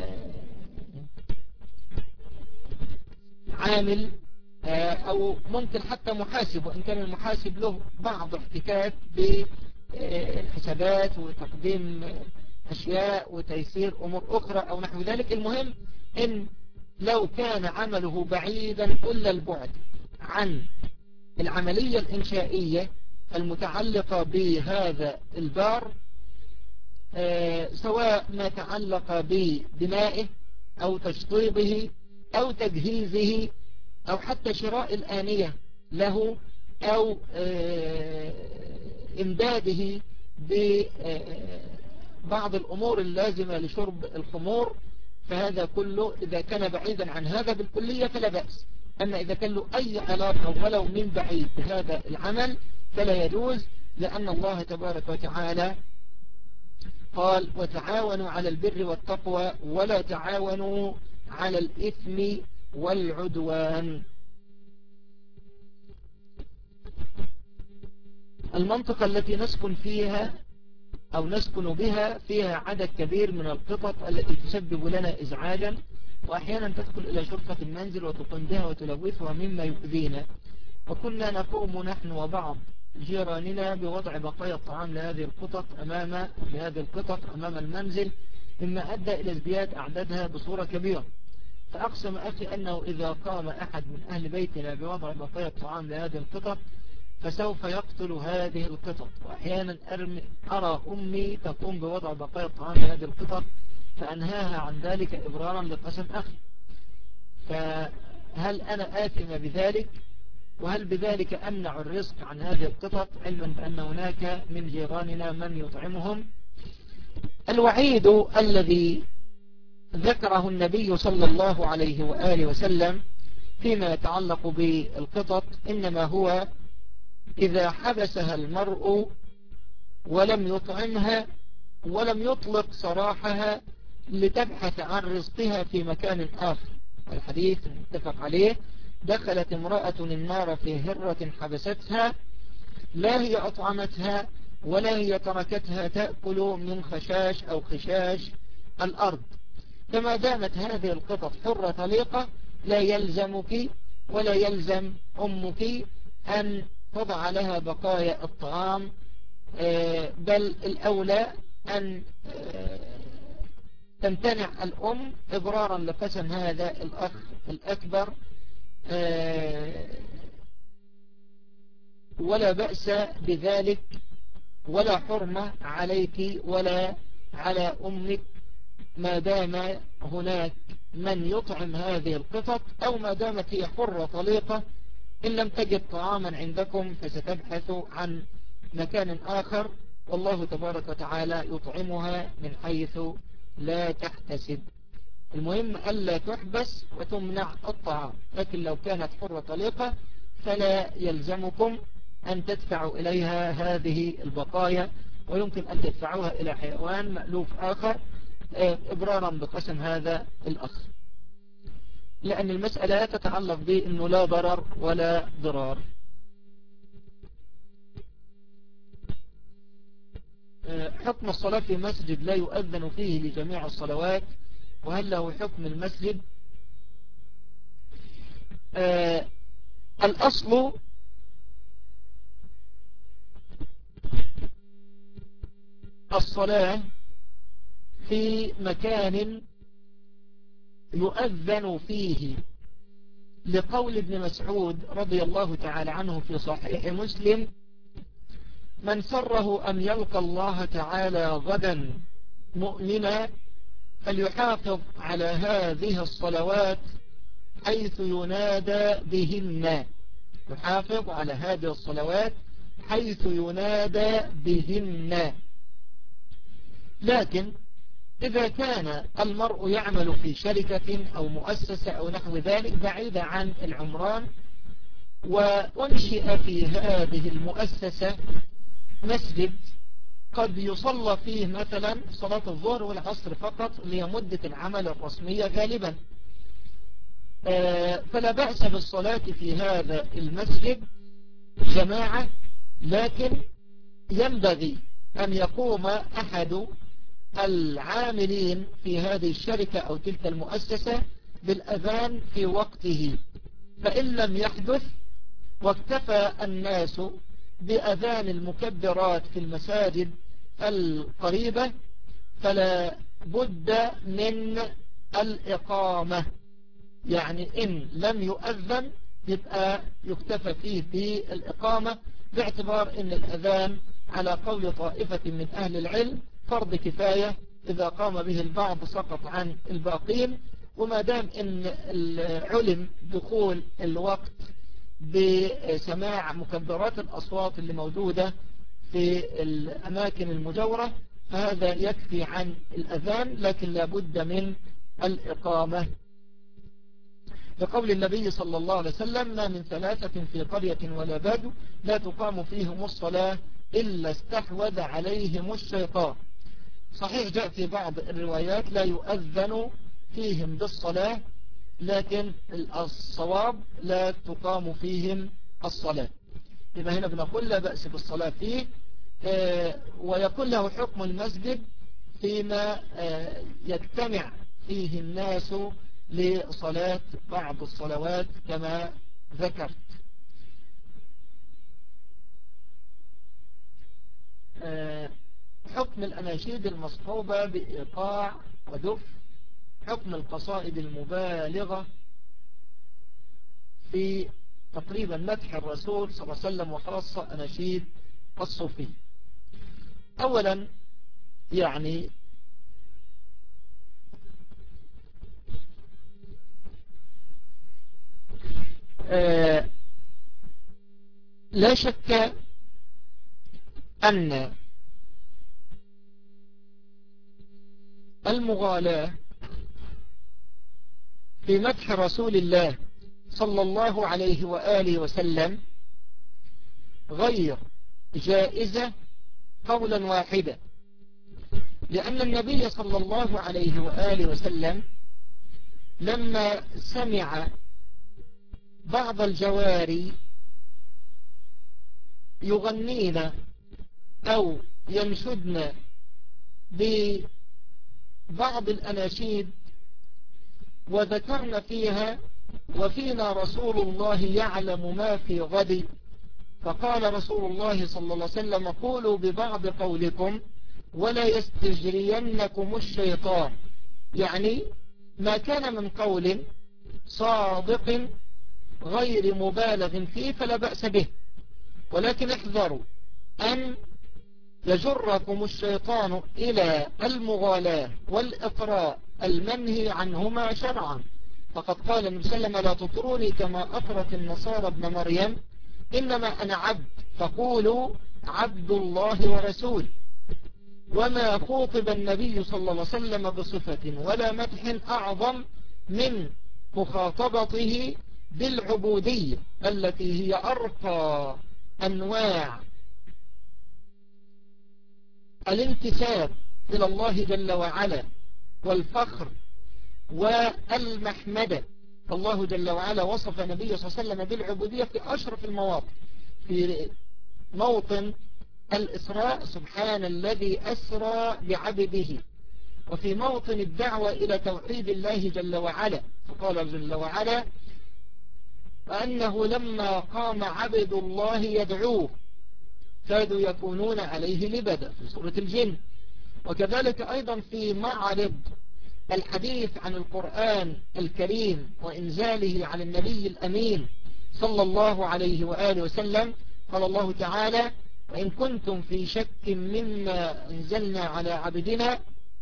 Speaker 2: عامل، أو ممكن حتى محاسب، وإن كان المحاسب له بعض احتكاك بالحسابات وتقديم أشياء وتيسير أمور أخرى أو نحو ذلك. المهم إن لو كان عمله بعيدا كل البعد عن العملية الإنشائية المتعلقة بهذا البار، سواء ما تعلق ببنائه أو تشطيبه أو تجهيزه أو حتى شراء الآنية له أو إمداده ببعض الأمور اللازمة لشرب الخمور، فهذا كله إذا كان بعيدا عن هذا بالكلية فلا بأس. أما إذا كان له أي علاقة ولو من بعيد بهذا العمل فلا يجوز، لأن الله تبارك وتعالى قال وتعاونوا على البر والتقوى ولا تعاونوا على الإثم والعدوان. المنطقة التي نسكن فيها أو نسكن بها فيها عدد كبير من القطط التي تسبب لنا إزعاجا، وأحيانا تدخل إلى شرفة المنزل وتقوم بها وتلوثها مما يؤذينا، وكنا نقوم نحن وبعض جيراننا بوضع بقايا الطعام لهذه القطط أمام المنزل، مما أدى إلى ازدياد أعدادها بصورة كبيرة. فأقسم أخي أنه إذا قام أحد من أهل بيتنا بوضع بقايا الطعام لهذه القطط فسوف يقتل هذه القطط. وأحيانا أرى أمي تقوم بوضع بقايا الطعام لهذه القطط فأنهاها عن ذلك إبرارا لقسم أخي. فهل أنا آثم بذلك؟ وهل بذلك أمنع الرزق عن هذه القطط علما بأن هناك من جيراننا من يطعمهم؟ الوعيد الذي ذكره النبي صلى الله عليه وآله وسلم فيما يتعلق بالقطط إنما هو إذا حبسها المرء ولم يطعمها ولم يطلق سراحها لتبحث عن رزقها في مكان آخر. الحديث متفق عليه: دخلت امرأة النار في هرة حبستها، لا هي أطعمتها ولا هي تركتها تأكل من خشاش أو خشاش الأرض. فما دامت هذه القطط حرة طليقة لا يلزمك ولا يلزم أمك أن تضع لها بقايا الطعام، بل الأولى أن تمتنع الأم إبرارا لقسم هذا الأخ الأكبر، ولا بأس بذلك ولا حرمة عليك ولا على أمك ما دام هناك من يطعم هذه القطط، أو ما دامت هي حرة طليقة. إن لم تجد طعاما عندكم فستبحث عن مكان آخر والله تبارك وتعالى يطعمها من حيث لا تحتسب. المهم ألا تحبس وتمنع الطعام، لكن لو كانت حرة طليقة فلا يلزمكم أن تدفعوا إليها هذه البقايا، ويمكن أن تدفعوها إلى حيوان مألوف آخر إبرارا بقسم هذا الأخ، لأن المسألة تتعلق بأنه لا ضرر ولا ضرار. حكم الصلاة في مسجد لا يؤذن فيه لجميع الصلوات، وهل له حكم المسجد؟ الأصل الصلاة في مكان يؤذن فيه، لقول ابن مسعود رضي الله تعالى عنه في صحيح مسلم: من سره أن يلقى الله تعالى غدا مؤمنا فليحافظ على هذه الصلوات حيث ينادى بهن. يحافظ على هذه الصلوات حيث ينادى بهن. لكن إذا كان المرء يعمل في شركة أو مؤسسة أو نحو ذلك بعيدة عن العمران، وأنشئ في هذه المؤسسة مسجد قد يصلى فيه مثلا صلاة الظهر والعصر فقط لمدة العمل الرسمية غالبا، فلا بأس بالصلاة في هذا المسجد جماعة، لكن ينبغي أن يقوم أحد العاملين في هذه الشركة أو تلك المؤسسة بالأذان في وقته، فإن لم يحدث واكتفى الناس بأذان المكبرات في المساجد القريبة فلا بد من الإقامة. يعني إن لم يؤذن يبقى يكتفى فيه بالإقامة، باعتبار أن الأذان على قول طائفة من أهل العلم فرض كفاية، إذا قام به البعض سقط عن الباقين. وما دام أن علم دخول الوقت بسماع مكبرات الأصوات اللي موجودة في الأماكن المجاورة فهذا يكفي عن الأذان، لكن لابد من الإقامة، لقول النبي صلى الله عليه وسلم: ما من ثلاثة في قرية ولا بدو لا تقام فيهم الصلاة إلا استحوذ عليهم الشيطان. صحيح جاء في بعض الروايات لا يؤذن فيهم بالصلاة، لكن الصواب لا تقام فيهم الصلاة. يبقى هنا بنقول لا بأس بالصلاة فيه، ويكون له حكم المسجد فيما يجتمع فيه الناس لصلاة بعض الصلوات كما ذكرت. حكم الأناشيد المصحوبة بإيقاع ودف، حكم القصائد المبالغة في تقريبا مدح الرسول صلى الله عليه وسلم وخاصة أناشيد الصوفي. أولا يعني لا شك أن المغالاة في مدح رسول الله صلى الله عليه وآله وسلم غير جائزة قولا واحدا، لأن النبي صلى الله عليه وآله وسلم لما سمع بعض الجواري يغنين أو ينشدن ببعض الأناشيد وذكرن فيها: وفينا رسول الله يعلم ما في غد، فقال رسول الله صلى الله عليه وسلم: قولوا ببعض قولكم ولا يستجرينكم الشيطان. يعني ما كان من قول صادق غير مبالغ فيه فلا بأس به، ولكن احذروا أن يجركم الشيطان إلى المغالاة والإطراء المنهي عنهما شرعا، فقد قال النبي صلى الله عليه وسلم: لا تطروني كما أطرت النصارى ابن مريم، إنما أنا عبد فقولوا عبد الله ورسوله. وما خوطب النبي صلى الله عليه وسلم بصفة ولا مدح أعظم من مخاطبته بالعبودية التي هي أرقى أنواع الانتساب إلى الله جل وعلا والفخر والمحمدة. الله جل وعلا وصف النبي صلى الله عليه وسلم بالعبودية في أشرف المواطن. في موطن الإسراء سبحان الذي أسرى بعبده، وفي موطن الدعوة إلى توحيد الله جل وعلا فقال جل وعلا وأنه لما قام عبد الله يدعوه كادوا يكونون عليه لبدا في سورة الجن. وكذلك أيضا في معرض الحديث عن القرآن الكريم وإنزاله على النبي الأمين صلى الله عليه وآله وسلم قال الله تعالى وإن كنتم في شك مما أنزلنا على عبدنا،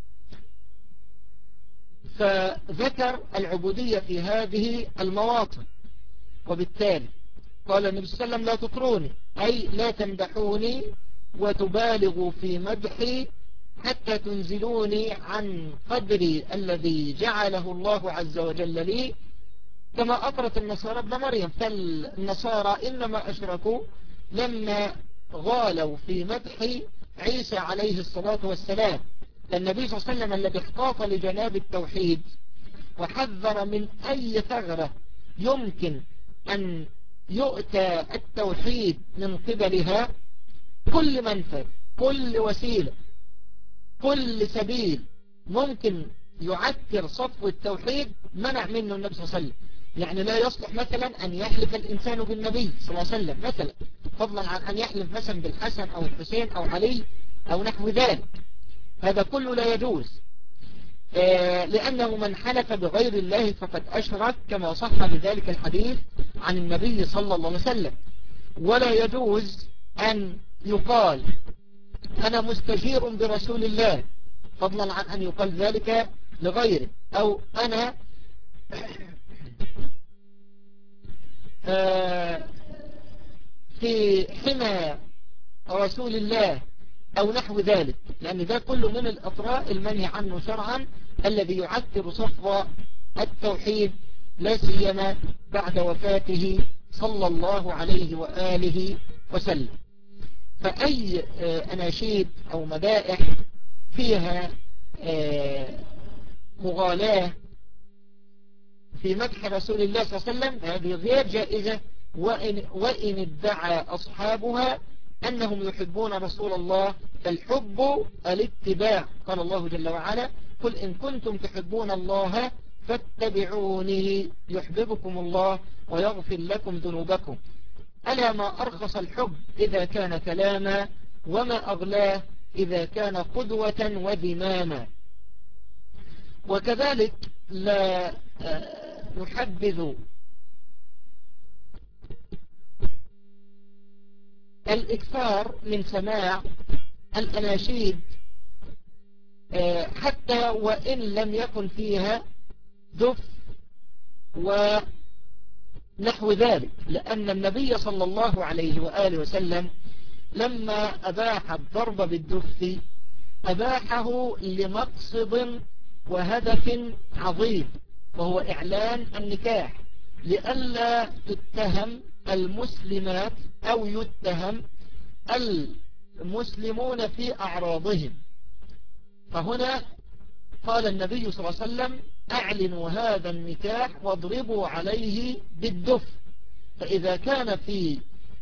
Speaker 2: فذكر العبودية في هذه المواطن. وبالتالي قال النبي صلى الله عليه وسلم لا تطروني، أي لا تمدحوني وتبالغوا في مدحي حتى تنزلوني عن قدري الذي جعله الله عز وجل لي، كما أطرت النصارى ابن مريم. فالنصارى إنما أشركوا لما غالوا في مدح عيسى عليه الصلاة والسلام. النبي صلى الله عليه وسلم الذي احتاط لجناب التوحيد وحذر من أي ثغرة يمكن أن يؤتى التوحيد من قبلها، كل منفذ كل وسيلة كل سبيل ممكن يعكر صفو التوحيد منع منه النبي صلى الله عليه وسلم. يعني لا يصلح مثلا أن يحلف الإنسان بالنبي صلى الله عليه وسلم مثلا، فضلا عن أن يحلف مثلا بالحسن أو الحسين أو علي أو نحو ذلك، هذا كله لا يجوز، لأنه من حلف بغير الله فقد أشرك كما صح بذلك الحديث عن النبي صلى الله عليه وسلم. ولا يجوز أن يقال أنا مستجير برسول الله، فضلا عن أن يقال ذلك لغيره، أو أنا في حمى رسول الله أو نحو ذلك، لأن ده كله من الأطراء المنهي عنه شرعا الذي يعكر صفو التوحيد، لا سيما بعد وفاته صلى الله عليه وآله وسلم. فأي أناشيد أو مدائح فيها مغالاة في مدح رسول الله صلى الله عليه وسلم هذه غير جائزة، وإن ادعى أصحابها أنهم يحبون رسول الله، فالحب الاتباع. قال الله جل وعلا قل إن كنتم تحبون الله فاتبعوني يحببكم الله ويغفر لكم ذنوبكم. ألا ما أرخص الحب إذا كان كلاما، وما أغلاه إذا كان قدوة وذماما. وكذلك لا نحبذ الإكثار من سماع الأناشيد حتى وإن لم يكن فيها دف ونحو ذلك، لأن النبي صلى الله عليه وآله وسلم لما أباح الضرب بالدف أباحه لمقصد وهدف عظيم، وهو إعلان النكاح، لئلا تتهم المسلمات أو يتهم المسلمون في أعراضهم. فهنا قال النبي صلى الله عليه وسلم أعلنوا هذا النكاح واضربوا عليه بالدف. فإذا كان في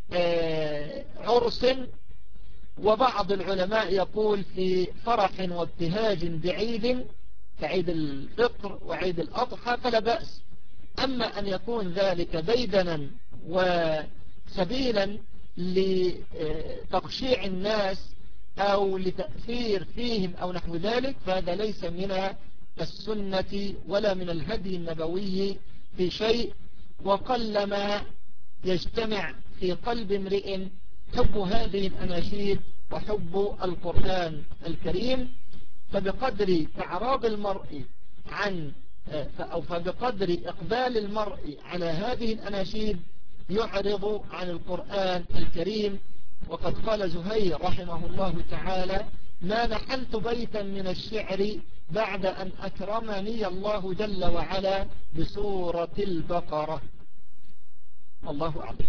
Speaker 2: عرس، وبعض العلماء يقول في فرح وابتهاج بعيد كعيد الفطر وعيد الأضحى فلا بأس. أما أن يكون ذلك ديدنا وسبيلا لتقشيع الناس أو لتأثير فيهم أو نحو ذلك، فهذا ليس من السنة ولا من الهدي النبوي في شيء. وقلما يجتمع في قلب امرئ حب هذه الأناشيد وحب القرآن الكريم، فبقدر إعراض المرء عن أو فبقدر إقبال المرء على هذه الأناشيد يعرض عن القرآن الكريم، وقد قال زهير رحمه الله تعالى: ما نحلت بيتا من الشعر بعد أن أكرمني الله جل وعلا بسورة البقرة. الله أعلم.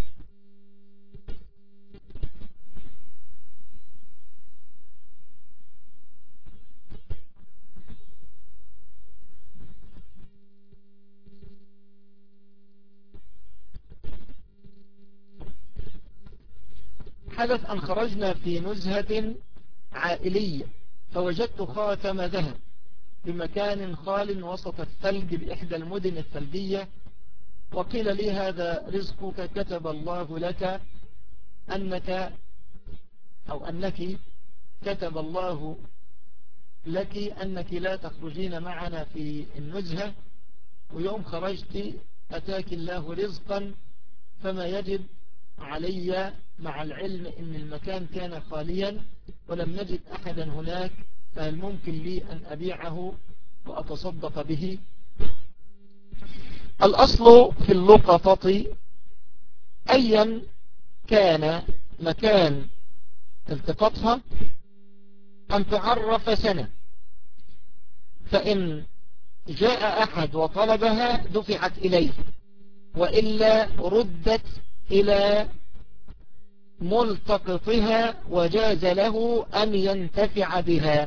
Speaker 2: حدث أن خرجنا في نزهة عائلية فوجدت خاتم ذهب بمكان خال وسط الثلج بإحدى المدن الثلجية، وقيل لي: هذا رزقك، كتب الله لك أنك كتب الله لك أنك لا تخرجين معنا في النزهة، ويوم خرجت أتاك الله رزقا، فما يجب علي مع العلم أن المكان كان خاليا ولم نجد أحدا هناك، فهل ممكن لي أن أبيعه وأتصدق به؟ الأصل في اللقطة أيا كان مكان التقاطها أن تعرف سنة، فإن جاء أحد وطلبها دفعت إليه، وإلا ردت إلى ملتقطها وجاز له أن ينتفع بها.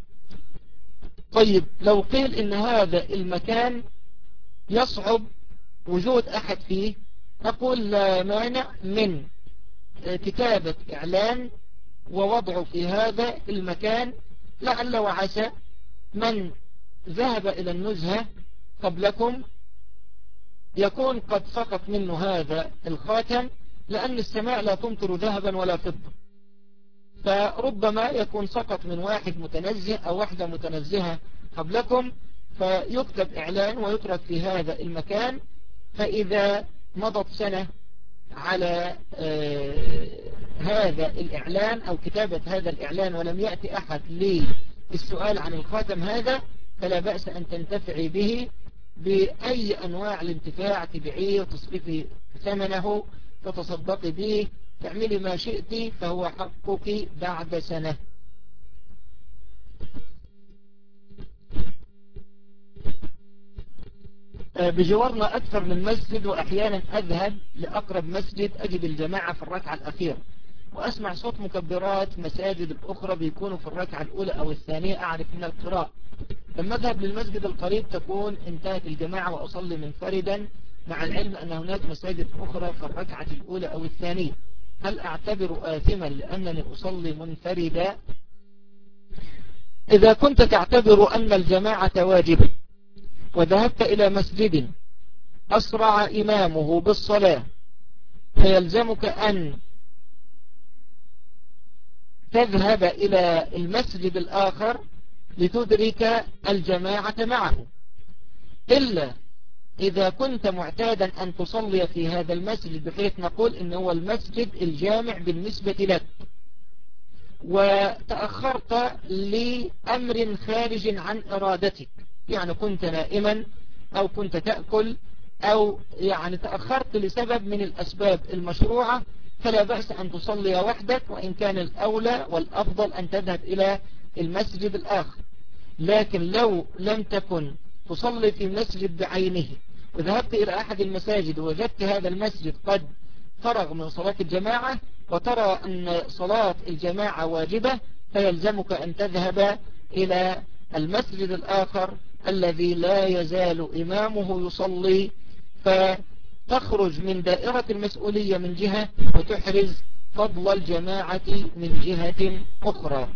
Speaker 2: طيب، لو قيل إن هذا المكان يصعب وجود أحد فيه، نقول لا مانع من كتابة إعلان ووضعه في هذا المكان، لعل وعسى من ذهب إلى النزهة قبلكم يكون قد سقط منه هذا الخاتم، لأن السماء لا تمطر ذهبا ولا فضة، فربما يكون سقط من واحد متنزه أو واحدة متنزهة قبلكم، فيكتب إعلان ويترك في هذا المكان، فإذا مضت سنة على هذا الإعلان أو كتابة هذا الإعلان ولم يأتي أحد للسؤال عن الخاتم هذا، فلا بأس أن تنتفعي به بأي أنواع الانتفاع، تبيعيه، تصرفي ثمنه، تتصدقي به، تعملي ما شئت، فهو حقك بعد سنة. بجوارنا أكثر من مسجد، وأحيانا أذهب لأقرب مسجد أجد الجماعة في الركعة الأخيرة، وأسمع صوت مكبرات مساجد الأخرى بيكونوا في الركعة الأولى أو الثانية، أعرف من القراءة. لما أذهب للمسجد القريب تكون انتهت الجماعة وأصلي منفردا، مع العلم أن هناك مساجد أخرى في الركعة الأولى أو الثانية. هل أعتبر آثما لأنني أصلي منفردا؟ إذا كنت تعتبر أن الجماعة واجبة وذهبت إلى مسجد أسرع إمامه بالصلاة، فيلزمك أن تذهب إلى المسجد الآخر لتدرك الجماعة معه، إلا إذا كنت معتادا أن تصلي في هذا المسجد، بحيث نقول إنه هو المسجد الجامع بالنسبة لك، وتأخرت لأمر خارج عن إرادتك، يعني كنت نائما أو كنت تأكل أو يعني تأخرت لسبب من الأسباب المشروعة، فلا بأس أن تصلي وحدك، وإن كان الأولى والأفضل أن تذهب إلى المسجد الآخر. لكن لو لم تكن تصلي في مسجد بعينه وذهبت إلى أحد المساجد ووجدت هذا المسجد قد فرغ من صلاة الجماعة وترى أن صلاة الجماعة واجبة، فيلزمك أن تذهب إلى المسجد الآخر الذي لا يزال إمامه يصلي، فتخرج من دائرة المسؤولية من جهة وتحرز فضل الجماعة من جهة أخرى.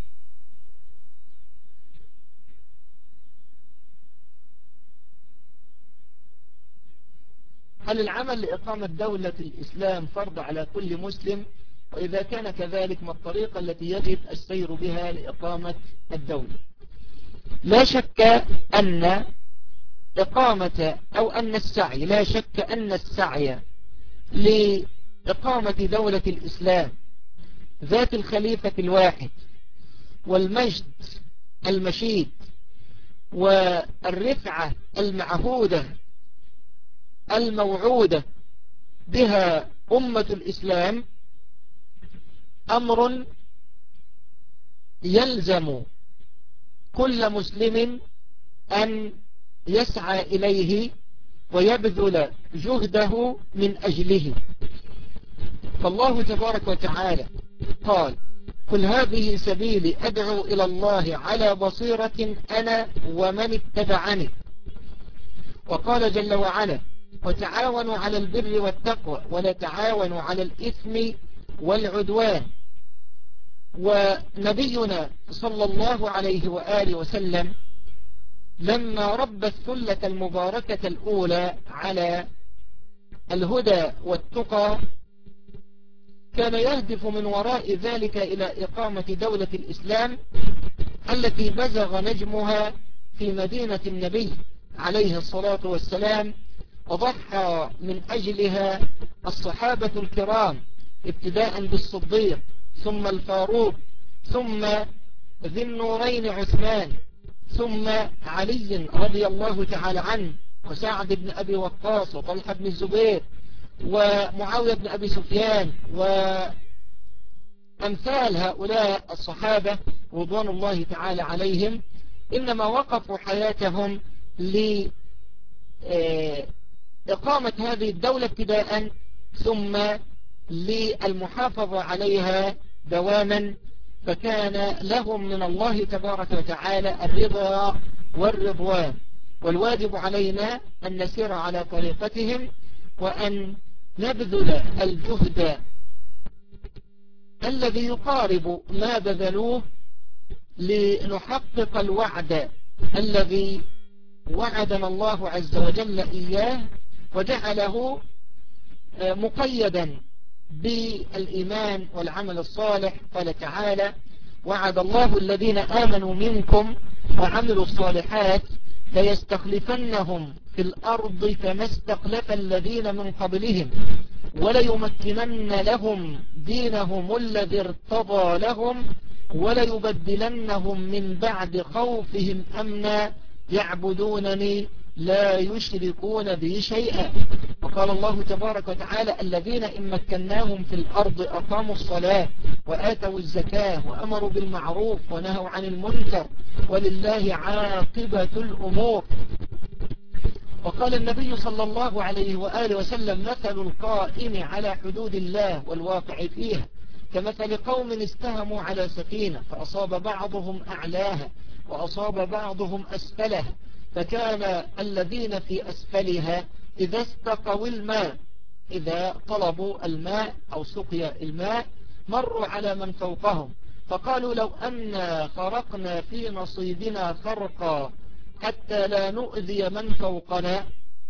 Speaker 2: هل العمل لإقامة دولة الإسلام فرض على كل مسلم؟ وإذا كان كذلك ما الطريقة التي يجب السير بها لإقامة الدولة؟ لا شك أن إقامة أو أن السعي، لا شك أن السعي لإقامة دولة الإسلام ذات الخليفة الواحد والمجد المشيد والرفعة المعهودة الموعودة بها أمة الإسلام أمر يلزم كل مسلم أن يسعى إليه ويبذل جهده من أجله. فالله تبارك وتعالى قال: قل هذه سبيلي أدعو إلى الله على بصيرة أنا ومن اتبعني. وقال جل وعلا: وتعاونوا على البر والتقوى ولا تعاونوا على الإثم والعدوان. ونبينا صلى الله عليه وآله وسلم لما ربى الثلة المباركة الأولى على الهدى والتقى كان يهدف من وراء ذلك إلى إقامة دولة الإسلام التي بزغ نجمها في مدينة النبي عليه الصلاة والسلام، وضحى من أجلها الصحابة الكرام ابتداء بالصديق ثم الفاروق ثم ذي النورين عثمان ثم علي رضي الله تعالى عنه وسعد بن أبي وقاص وطلحة بن الزبير ومعاوية بن أبي سفيان وأمثال هؤلاء الصحابة رضوان الله تعالى عليهم، إنما وقفوا حياتهم لإقامة هذه الدولة ابتداء ثم للمحافظة عليها دواما، فكان لهم من الله تبارك وتعالى الرضا والرضوان. والواجب علينا أن نسير على طريقتهم وأن نبذل الجهد الذي يقارب ما بذلوه لنحقق الوعد الذي وعدنا الله عز وجل إياه وجعله مقيدا بالإيمان والعمل الصالح. قال تعالى: وعد الله الذين آمنوا منكم وعملوا الصالحات ليستخلفنهم في الأرض كما استخلف الذين من قبلهم وليمكنن لهم دينهم الذي ارتضى لهم وليبدلنهم من بعد خوفهم أمنا يعبدونني لا يشركون بي شيئا. وقال الله تبارك وتعالى: الذين إن مكناهم في الأرض أقاموا الصلاة وآتوا الزكاة وأمروا بالمعروف ونهوا عن المنكر ولله عاقبة الأمور. وقال النبي صلى الله عليه وآله وسلم: مثل القائم على حدود الله والواقع فيها كمثل قوم استهموا على سفينة فأصاب بعضهم أعلاها وأصاب بعضهم أسفلها، فكان الذين في أسفلها إذا استقوا الماء، إذا طلبوا الماء أو سقي الماء مروا على من فوقهم فقالوا: لو أن خرقنا في نصيبنا خرقا حتى لا نؤذي من فوقنا،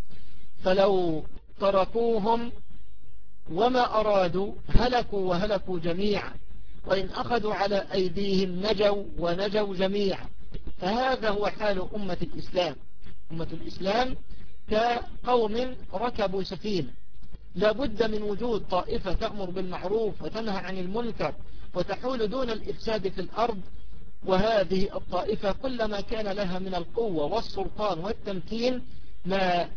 Speaker 2: فلو تركوهم وما أرادوا هلكوا وهلكوا جميعا، وإن أخذوا على أيديهم نجوا ونجوا جميعا. فهذا هو حال أمة الإسلام. أمة الإسلام كقوم ركبوا سفينة، لابد من وجود طائفة تأمر بالمعروف وتنهى عن المنكر وتحول دون الإفساد في الأرض، وهذه الطائفة كلما كان لها من القوة والسلطان والتمكين ما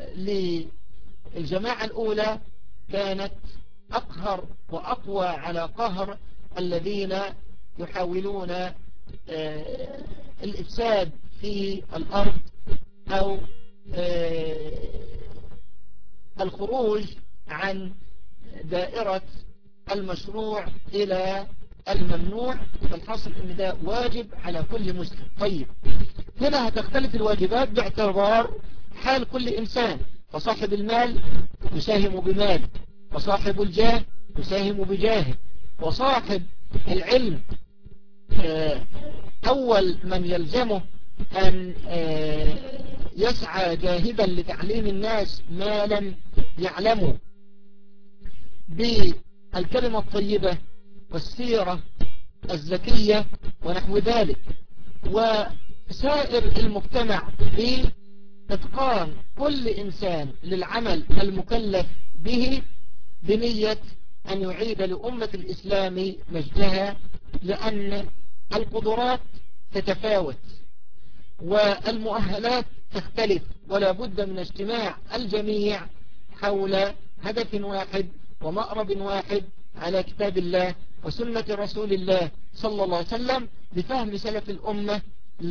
Speaker 2: للجماعة الأولى كانت أقهر وأقوى على قهر الذين يحاولون الإفساد في الأرض أو الخروج عن دائرة المشروع إلى الممنوع. فالحاصل ان ده واجب على كل مسلم. طيب، هنا هتختلف الواجبات باعتبار حال كل إنسان. فصاحب المال يساهم بماله، وصاحب الجاه يساهم بجاهه، وصاحب العلم أول من يلزمه أن يسعى جاهدا لتعليم الناس ما لم يعلموا بالكلمة الطيبة والسيرة الزكية ونحو ذلك، وسائر المجتمع بإتقان كل إنسان للعمل المكلف به بنية أن يعيد لأمة الإسلام مجدها، لأن القدرات تتفاوت والمؤهلات تختلف، ولا بد من اجتماع الجميع حول هدف واحد ومأرب واحد على كتاب الله وسنة رسول الله صلى الله عليه وسلم بفهم سلف الأمة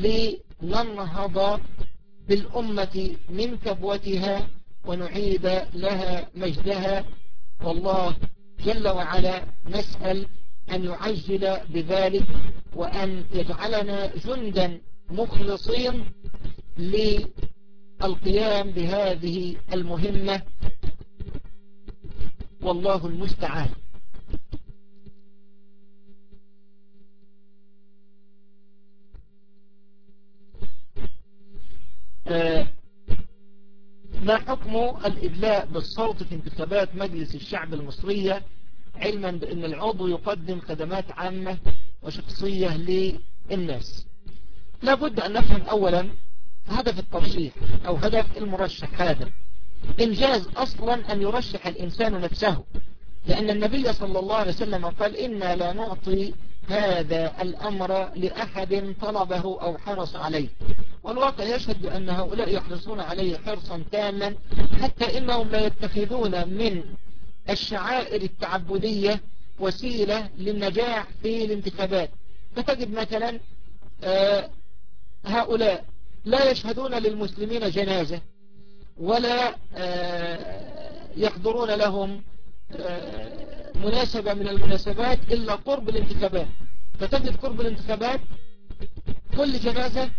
Speaker 2: لننهض بالأمة من كبوتها ونعيد لها مجدها. والله جل وعلا نسأل أن يعجل بذلك وأن يجعلنا جندا مخلصين للقيام بهذه المهمة، والله المستعان. ما حكم الإدلاء بالصوت في انتخابات مجلس الشعب المصرية، علما بأن العضو يقدم خدمات عامة وشخصية للناس؟ لابد أن نفهم أولا هدف الترشيح أو هدف المرشح. هذا إنجاز أصلا أن يرشح الإنسان نفسه، لأن النبي صلى الله عليه وسلم قال إنا لا نعطي هذا الأمر لأحد طلبه أو حرص عليه، والواقع يشهد بأن هؤلاء يحرصون عليه حرصا تاما، حتى إنهم لا يتخذون من الشعائر التعبدية وسيلة للنجاح في الانتخابات. فتجد مثلا هؤلاء لا يشهدون للمسلمين جنازة ولا يحضرون لهم مناسبة من المناسبات إلا قرب الانتخابات. فتجد قرب الانتخابات كل جنازة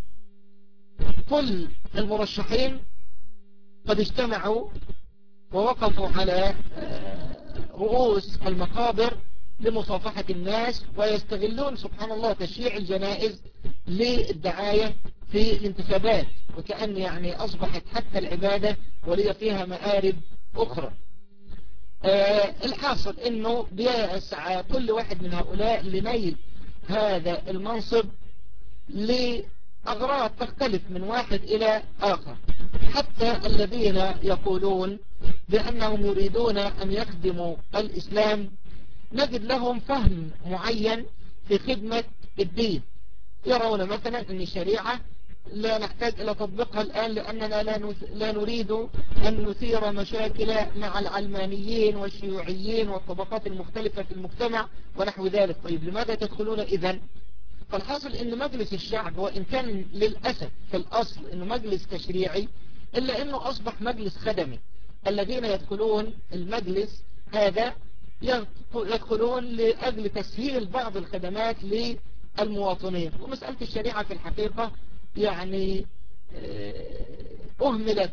Speaker 2: كل المرشحين قد اجتمعوا ووقفوا على رؤوس المقابر لمصافحة الناس، ويستغلون سبحان الله تشييع الجنائز للدعاية في الانتخابات، وكأن يعني أصبحت حتى العبادة ولي فيها مآرب أخرى. الحاصل أنه بيسعى كل واحد من هؤلاء لنيل هذا المنصب لأغراض تختلف من واحد إلى آخر، حتى الذين يقولون بأنهم يريدون أن يخدموا الإسلام نجد لهم فهم معين في خدمة الدين. يرون مثلا أن الشريعة لا نحتاج إلى تطبيقها الآن لأننا لا نريد أن نثير مشاكل مع العلمانيين والشيوعيين والطبقات المختلفة في المجتمع ونحو ذلك. طيب لماذا تدخلون إذن؟ فالحاصل أن مجلس الشعب وإن كان للأسف في الأصل أنه مجلس تشريعي إلا أنه أصبح مجلس خدمي. الذين يدخلون المجلس هذا يدخلون لأجل تسهيل بعض الخدمات للمواطنين. ومسألة الشريعة في الحقيقة يعني أهملت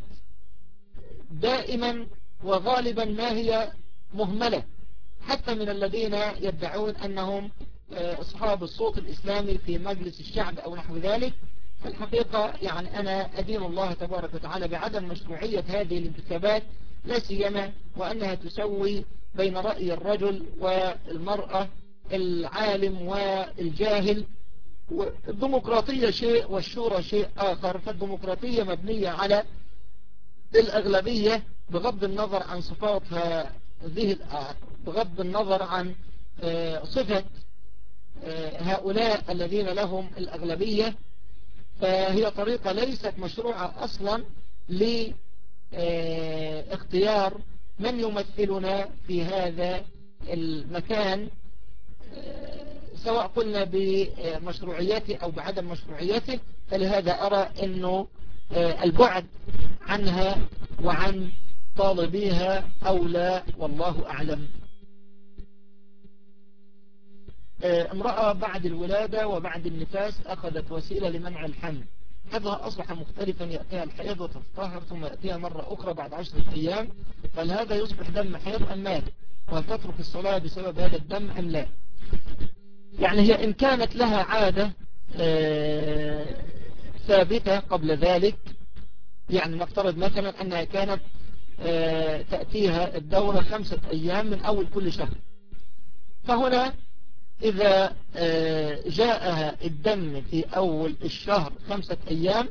Speaker 2: دائما وغالبا ما هي مهملة، حتى من الذين يدعون أنهم أصحاب الصوت الإسلامي في مجلس الشعب أو نحو ذلك. في الحقيقة يعني أنا أدين الله تبارك وتعالى بعدم مشروعية هذه الانتخابات، لا سيما وأنها تسوي بين رأي الرجل والمرأة، العالم والجاهل. والديمقراطية شيء والشورى شيء آخر. فالديمقراطية مبنية على الأغلبية بغض النظر عن صفاتها، بغض النظر عن صفة هؤلاء الذين لهم الأغلبية. فهي طريقة ليست مشروعة أصلا لاختيار من يمثلنا في هذا المكان، سواء قلنا بمشروعيته أو بعدم مشروعيته. فلهذا أرى أنه البعد عنها وعن طالبيها أولى، والله أعلم. امرأة بعد الولادة وبعد النفاس أخذت وسيلة لمنع الحمل، هذا أصبح مختلفا، يأتيها الحيض وتتطهر ثم يأتيها مرة أخرى بعد 10 أيام، فهل هذا يصبح دم حيض أم مات؟ وهل تترك الصلاة بسبب هذا الدم أم لا؟ يعني هي إن كانت لها عادة ثابتة قبل ذلك، يعني نفترض مثلا أنها كانت تأتيها الدورة 5 أيام من أول كل شهر، فهنا إذا جاءها الدم في أول الشهر 5 أيام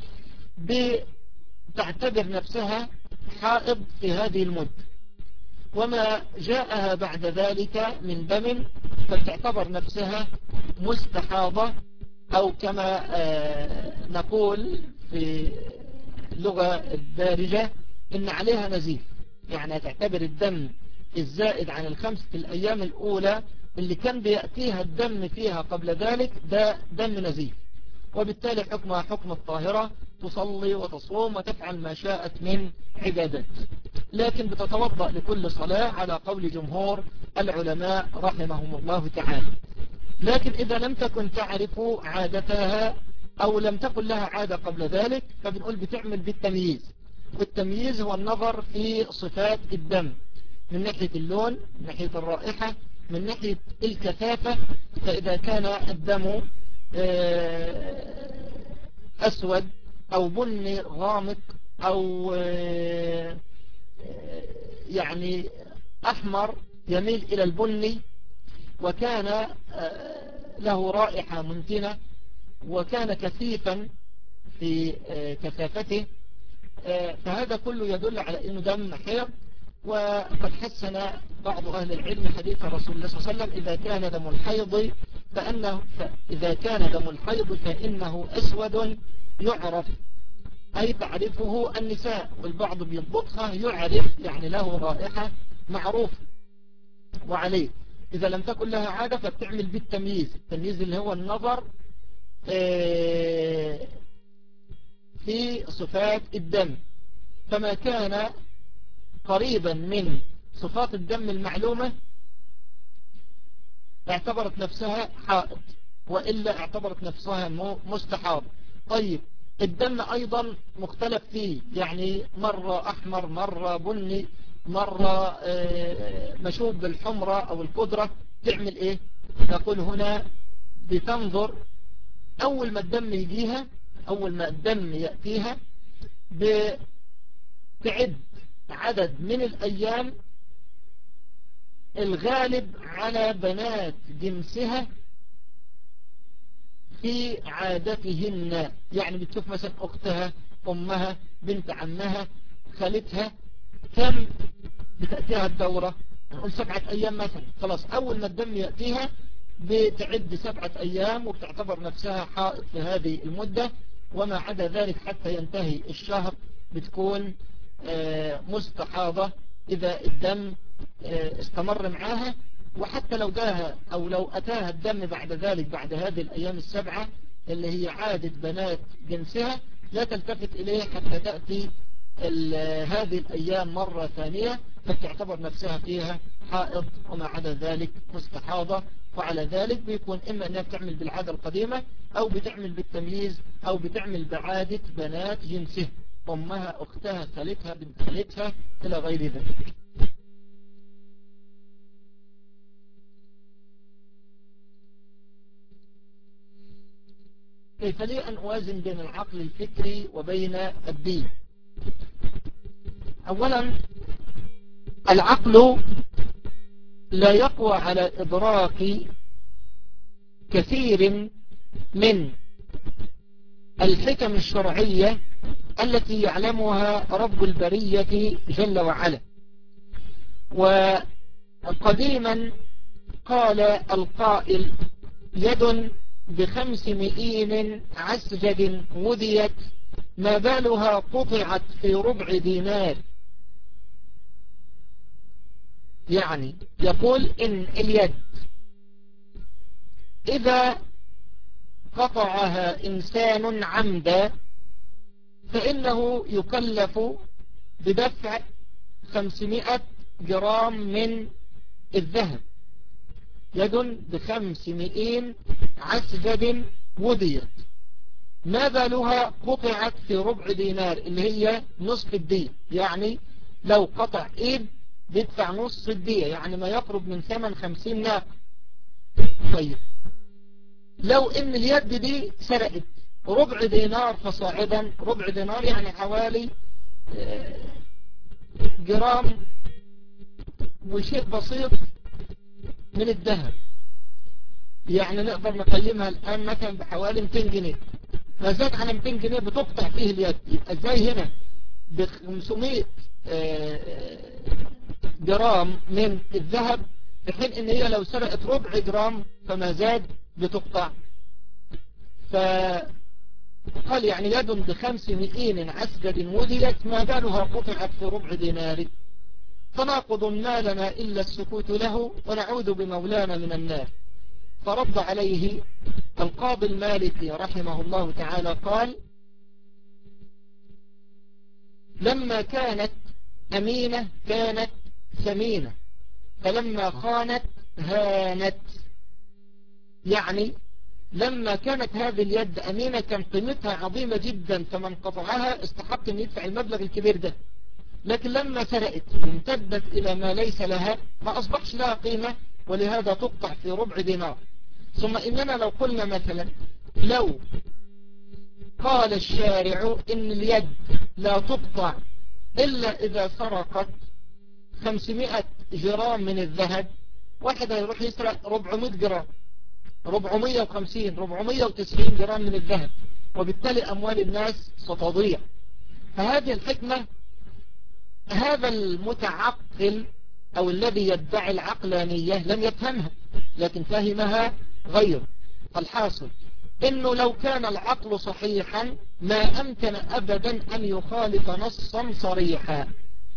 Speaker 2: بتعتبر نفسها حائض في هذه المدة، وما جاءها بعد ذلك من دم فتعتبر نفسها مستحاضة، أو كما نقول في اللغة الدارجة إن عليها نزيف، يعني تعتبر الدم الزائد عن 5 الأيام الأولى اللي كان بيأتيها الدم فيها قبل ذلك ده دم نزيف، وبالتالي حكمها حكم الطاهرة، تصلي وتصوم وتفعل ما شاءت من عبادات، لكن بتتوضأ لكل صلاة على قول جمهور العلماء رحمهم الله تعالى. لكن إذا لم تكن تعرف عادتها أو لم تكن لها عادة قبل ذلك فبنقول بتعمل بالتمييز، والتمييز هو النظر في صفات الدم من ناحية اللون، من ناحية الرائحة، من ناحية الكثافة. فإذا كان الدم أسود أو بني غامق أو يعني أحمر يميل إلى البني، وكان له رائحة منتنة، وكان كثيفا في كثافته، فهذا كله يدل على أنه دم حيض. وقد حسن بعض أهل العلم حديث رسول الله صلى الله عليه وسلم إذا كان دم الحيض فإنه أسود يعرف، أي تعرفه النساء، والبعض بيضبطها يعرف يعني له رائحة معروف وعليه. إذا لم تكن لها عادة فبتعمل بالتمييز، التمييز اللي هو النظر في صفات الدم، فما كان قريبا من صفات الدم المعلومة اعتبرت نفسها حائض، وإلا اعتبرت نفسها مستحاض. طيب الدم أيضا مختلف فيه، يعني مرة أحمر، مرة بني، مرة مشوب بالحمرة أو القدرة، تعمل إيه؟ نقول هنا بتنظر أول ما الدم يجيها، أول ما الدم يأتيها بتعد عدد من الأيام الغالب على بنات جنسها في عادتهن، يعني بتشوف مثلا أختها، أمها، بنت عمها، خالتها، كم بتأتيها الدورة، نقول 7 أيام مثلا، خلاص أول ما الدم يأتيها بتعد 7 أيام وبتعتبر نفسها حائض في هذه المدة، وما عدا ذلك حتى ينتهي الشهر بتكون مستحاضة إذا الدم استمر معاها. وحتى لو جاها أو لو أتاها الدم بعد ذلك بعد هذه الأيام 7 اللي هي عادة بنات جنسها، لا تلتفت إليه حتى تأتي هذه الأيام مرة ثانية، فتعتبر نفسها فيها حائض، وما عدا ذلك مستحاضة. وعلى ذلك بيكون إما أنها بتعمل بالعادة القديمة، أو بتعمل بالتمييز، أو بتعمل بعادة بنات جنسها، أمها، أختها، خالتها، بنت خالتها، إلى غير ذلك. كيف لي أن أوازن بين العقل الفكري وبين الدين؟ أولا العقل لا يقوى على إدراك كثير من الحكم الشرعية التي يعلمها رب البرية جل وعلا. وقديما قال القائل: يد ب5 مئين عسجد وذيت، ما بالها قطعت في ربع دينار. يعني يقول إن اليد إذا قطعها إنسان عمدا فإنه يكلف بدفع 500 جرام من الذهب. يد ب5 مئين عسجد وذيت، ما بالها قطعت في ربع دينار اللي هي نصف الدية، يعني لو قطع إيد بيدفع نصف الدية، يعني ما يقرب من ثمن 50 ناقة. طيب لو ان اليد دي سرقت ربع دينار فصاعدا، ربع دينار يعني حوالي جرام وشيء بسيط من الذهب، يعني نقدر نقيمها الآن مثلا بحوالي 200 جنيه، ما زاد على 200 جنيه بتقطع فيه اليد. يبقى ازاي هنا ب 500 جرام من الذهب، في حين ان هي لو سرقت ربع جرام فما زاد بتقطع. فقال يعني يد ب5 مئين عسجد وذيت، ما بالها قطعت في ربع دينار. تناقض ما لنا إلا السكوت له ونعوذ بمولانا من النار. فرد عليه القاضي المالكي رحمه الله تعالى قال: لما كانت أمينة كانت ثمينة، فلما خانت هانت. يعني لما كانت هذه اليد أمينة كان قيمتها عظيمة جدا، فمن قطعها استحق أن يدفع المبلغ الكبير ده. لكن لما سرقت وامتدت إلى ما ليس لها ما أصبحش لها قيمة، ولهذا تقطع في ربع دينار. ثم إننا لو قلنا مثلا لو قال الشارع إن اليد لا تقطع إلا إذا سرقت 500 جرام من الذهب، واحد هيروح يسرق 400 جرام، 450 490 جرام من الذهب، وبالتالي أموال الناس ستضيع. فهذه الحكمة هذا المتعقل أو الذي يدعي العقلانية لم يفهمها، لكن فهمها غير. الحاصل إنه لو كان العقل صحيحا ما أمكن أبدا أن يخالف نصا صريحا.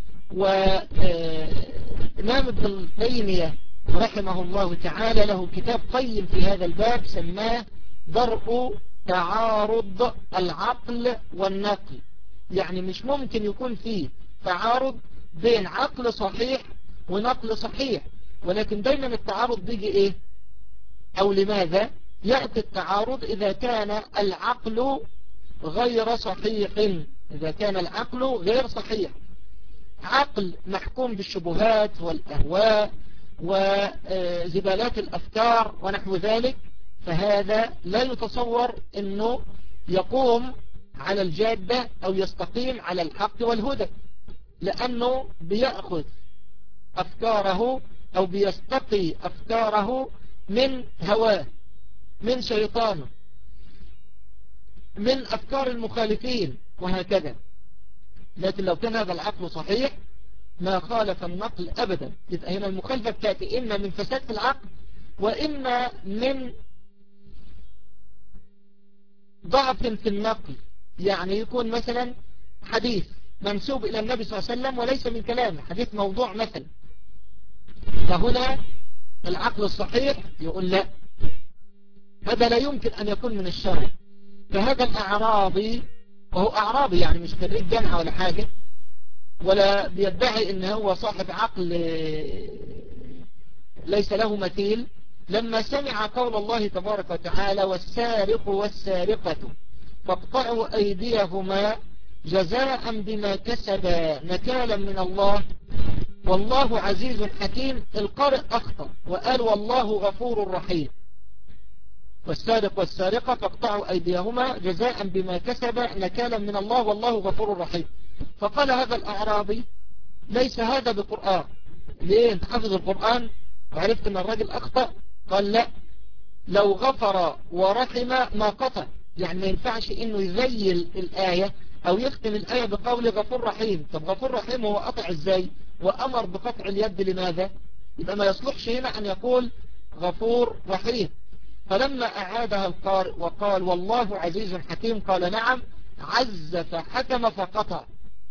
Speaker 2: وإمام ابن تيمية رحمه الله تعالى له كتاب قيم في هذا الباب سماه درء تعارض العقل والنقل. يعني مش ممكن يكون فيه تعارض بين عقل صحيح ونقل صحيح، ولكن دايما التعارض بيجي ايه او لماذا يأتي التعارض؟ إذا كان العقل غير صحيح. إذا كان العقل غير صحيح، عقل محكوم بالشبهات والأهواء وزبالات الأفكار ونحو ذلك، فهذا لا يتصور أنه يقوم على الجادة أو يستقيم على الحق والهدى، لأنه بيأخذ أفكاره أو بيستقي أفكاره من هواه، من شيطانه، من أفكار المخالفين وهكذا. لكن لو كان هذا العقل صحيح ما خالف النقل أبدا. إذا هنا المخالفة تأتي إما من فساد في العقل وإما من ضعف في النقل. يعني يكون مثلا حديث منسوب إلى النبي صلى الله عليه وسلم وليس من كلامه، حديث موضوع مثلا، فهنا العقل الصحيح يقول لا، هذا لا يمكن أن يكون من الشرع. فهذا الأعرابي، وهو أعرابي يعني مش خريج جامعة ولا حاجة، ولا بيدعي إن هو صاحب عقل ليس له مثيل، لما سمع قول الله تبارك وتعالى والسارق والسارقة فاقطعوا أيديهما جزاء بما كسبا نكالا من الله والله عزيز حكيم، القارئ أخطأ وقال والله غفور رحيم. والسارق والسارقة فاقطعوا أيديهما جزاء بما كسبا نكالا من الله والله غفور رحيم. فقال هذا الأعرابي ليس هذا بقرآن. ليه؟ انت حافظ القرآن وعرفت ان الراجل أخطأ؟ قال لا، لو غفر ورحم ما قطع. يعني ما ينفعش انه يذيل الآية او يختم الآية بقول غفور رحيم. طب غفور رحيم هو قطع ازاي وأمر بقطع اليد لماذا؟ يبقى ما يصلحش هنا أن يقول غفور رحيم. فلما أعادها القارئ وقال والله عزيز حكيم قال نعم، عز فحكم فقطع.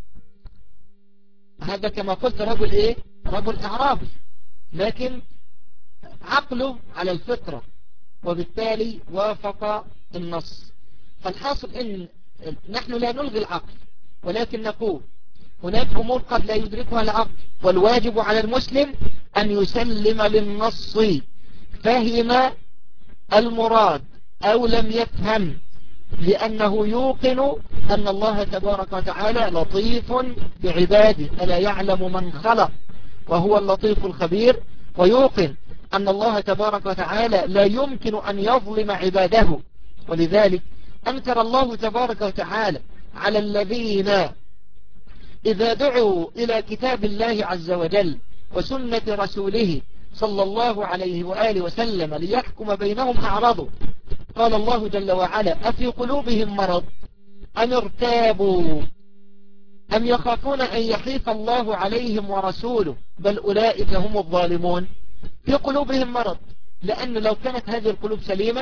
Speaker 2: هذا كما قلت رجل ايه؟ رجل أعرابي، لكن عقله على الفطرة وبالتالي وافق النص. فالحاصل ان نحن لا نلغي العقل، ولكن نقول هناك أمور قد لا يدركها العقل، والواجب على المسلم أن يسلم للنص، فهم المراد أو لم يفهم، لأنه يوقن أن الله تبارك وتعالى لطيف بعباده، ألا يعلم من خلق وهو اللطيف الخبير، ويوقن أن الله تبارك وتعالى لا يمكن أن يظلم عباده. ولذلك أنكر الله تبارك وتعالى على الذين إذا دعوا إلى كتاب الله عز وجل وسنة رسوله صلى الله عليه وآله وسلم ليحكم بينهم أعرضوا. قال الله جل وعلا أفي قلوبهم مرض أم ارتابوا أم يخافون أن يحيف الله عليهم ورسوله بل أولئك هم الظالمون. في قلوبهم مرض، لأن لو كانت هذه القلوب سليمة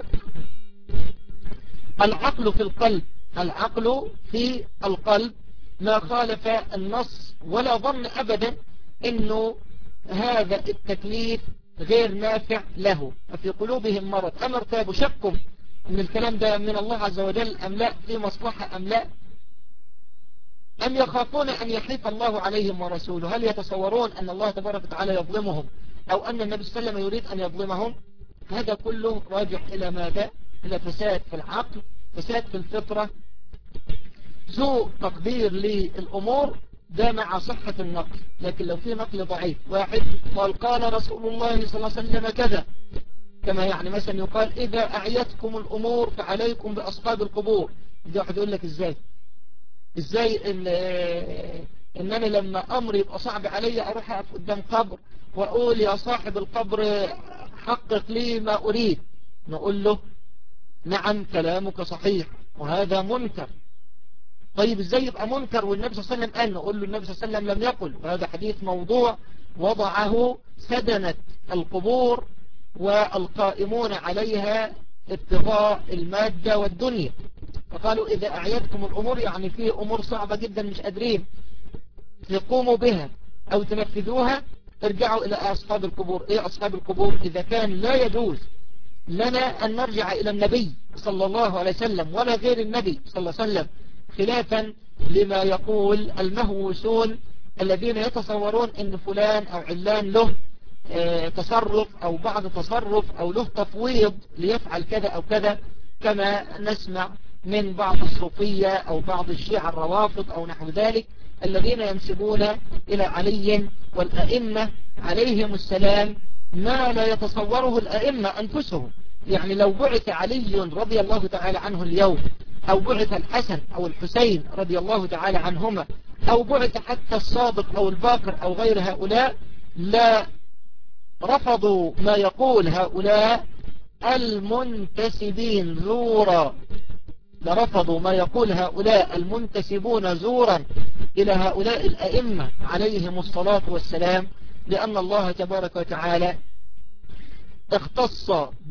Speaker 2: والعقل في القلب، العقل في القلب ما خالف النص ولا ظن أبدا أنه هذا التكليف غير نافع له. ففي قلوبهم مرض، أم ارتابوا شكوا أن الكلام ده من الله عز وجل أم لا، في مصلحة أم لا، أم يخافون أن يحيف الله عليهم ورسوله. هل يتصورون أن الله تبارك وتعالى يظلمهم أو أن النبي صلى الله عليه وسلم يريد أن يظلمهم؟ هذا كله راجع إلى ماذا؟ إلى فساد في العقل، فساد في الفطرة، سوء تقدير للأمور، ده مع صحة النقل. لكن لو في نقل ضعيف، واحد قال رسول الله صلى الله عليه وسلم كذا، كما يعني مثلا يقال إذا أعيتكم الأمور فعليكم بأصحاب القبور، ده واحد يقول لك إزاي إن أنا لما أمر يبقى صعب علي أروح أقف قدام قبر وأقول يا صاحب القبر حقق لي ما أريد؟ نقول له نعم كلامك صحيح وهذا منكر. طيب ازاي يبقى منكر والنبي صلى الله عليه وسلم قال؟ نقول له النبي صلى الله عليه وسلم لم يقل، وهذا حديث موضوع وضعه سدنة القبور والقائمون عليها ابتغاء المادة والدنيا. فقالوا إذا أعيتكم الأمور، يعني في أمور صعبة جدا مش قادرين تقوموا بها أو تنفذوها، ارجعوا إلى أصحاب القبور. إيه أصحاب القبور؟ إذا كان لا يجوز لنا أن نرجع إلى النبي صلى الله عليه وسلم ولا غير النبي صلى الله عليه وسلم، خلافا لما يقول المهووسون الذين يتصورون أن فلان أو علان له تصرف أو بعض تصرف أو له تفويض ليفعل كذا أو كذا، كما نسمع من بعض الصوفية أو بعض الشيعة الروافض أو نحو ذلك، الذين ينسبون إلى علي والأئمة عليهم السلام ما لا يتصوره الأئمة أنفسهم. يعني لو بعث علي رضي الله تعالى عنه اليوم، أو بعث الحسن أو الحسين رضي الله تعالى عنهما، أو بعث حتى الصادق أو الباقر أو غير هؤلاء، لا رفضوا ما يقول هؤلاء المنتسبين زورا، لرفضوا ما يقول هؤلاء المنتسبون زورا إلى هؤلاء الأئمة عليهم الصلاة والسلام، لأن الله تبارك وتعالى اختص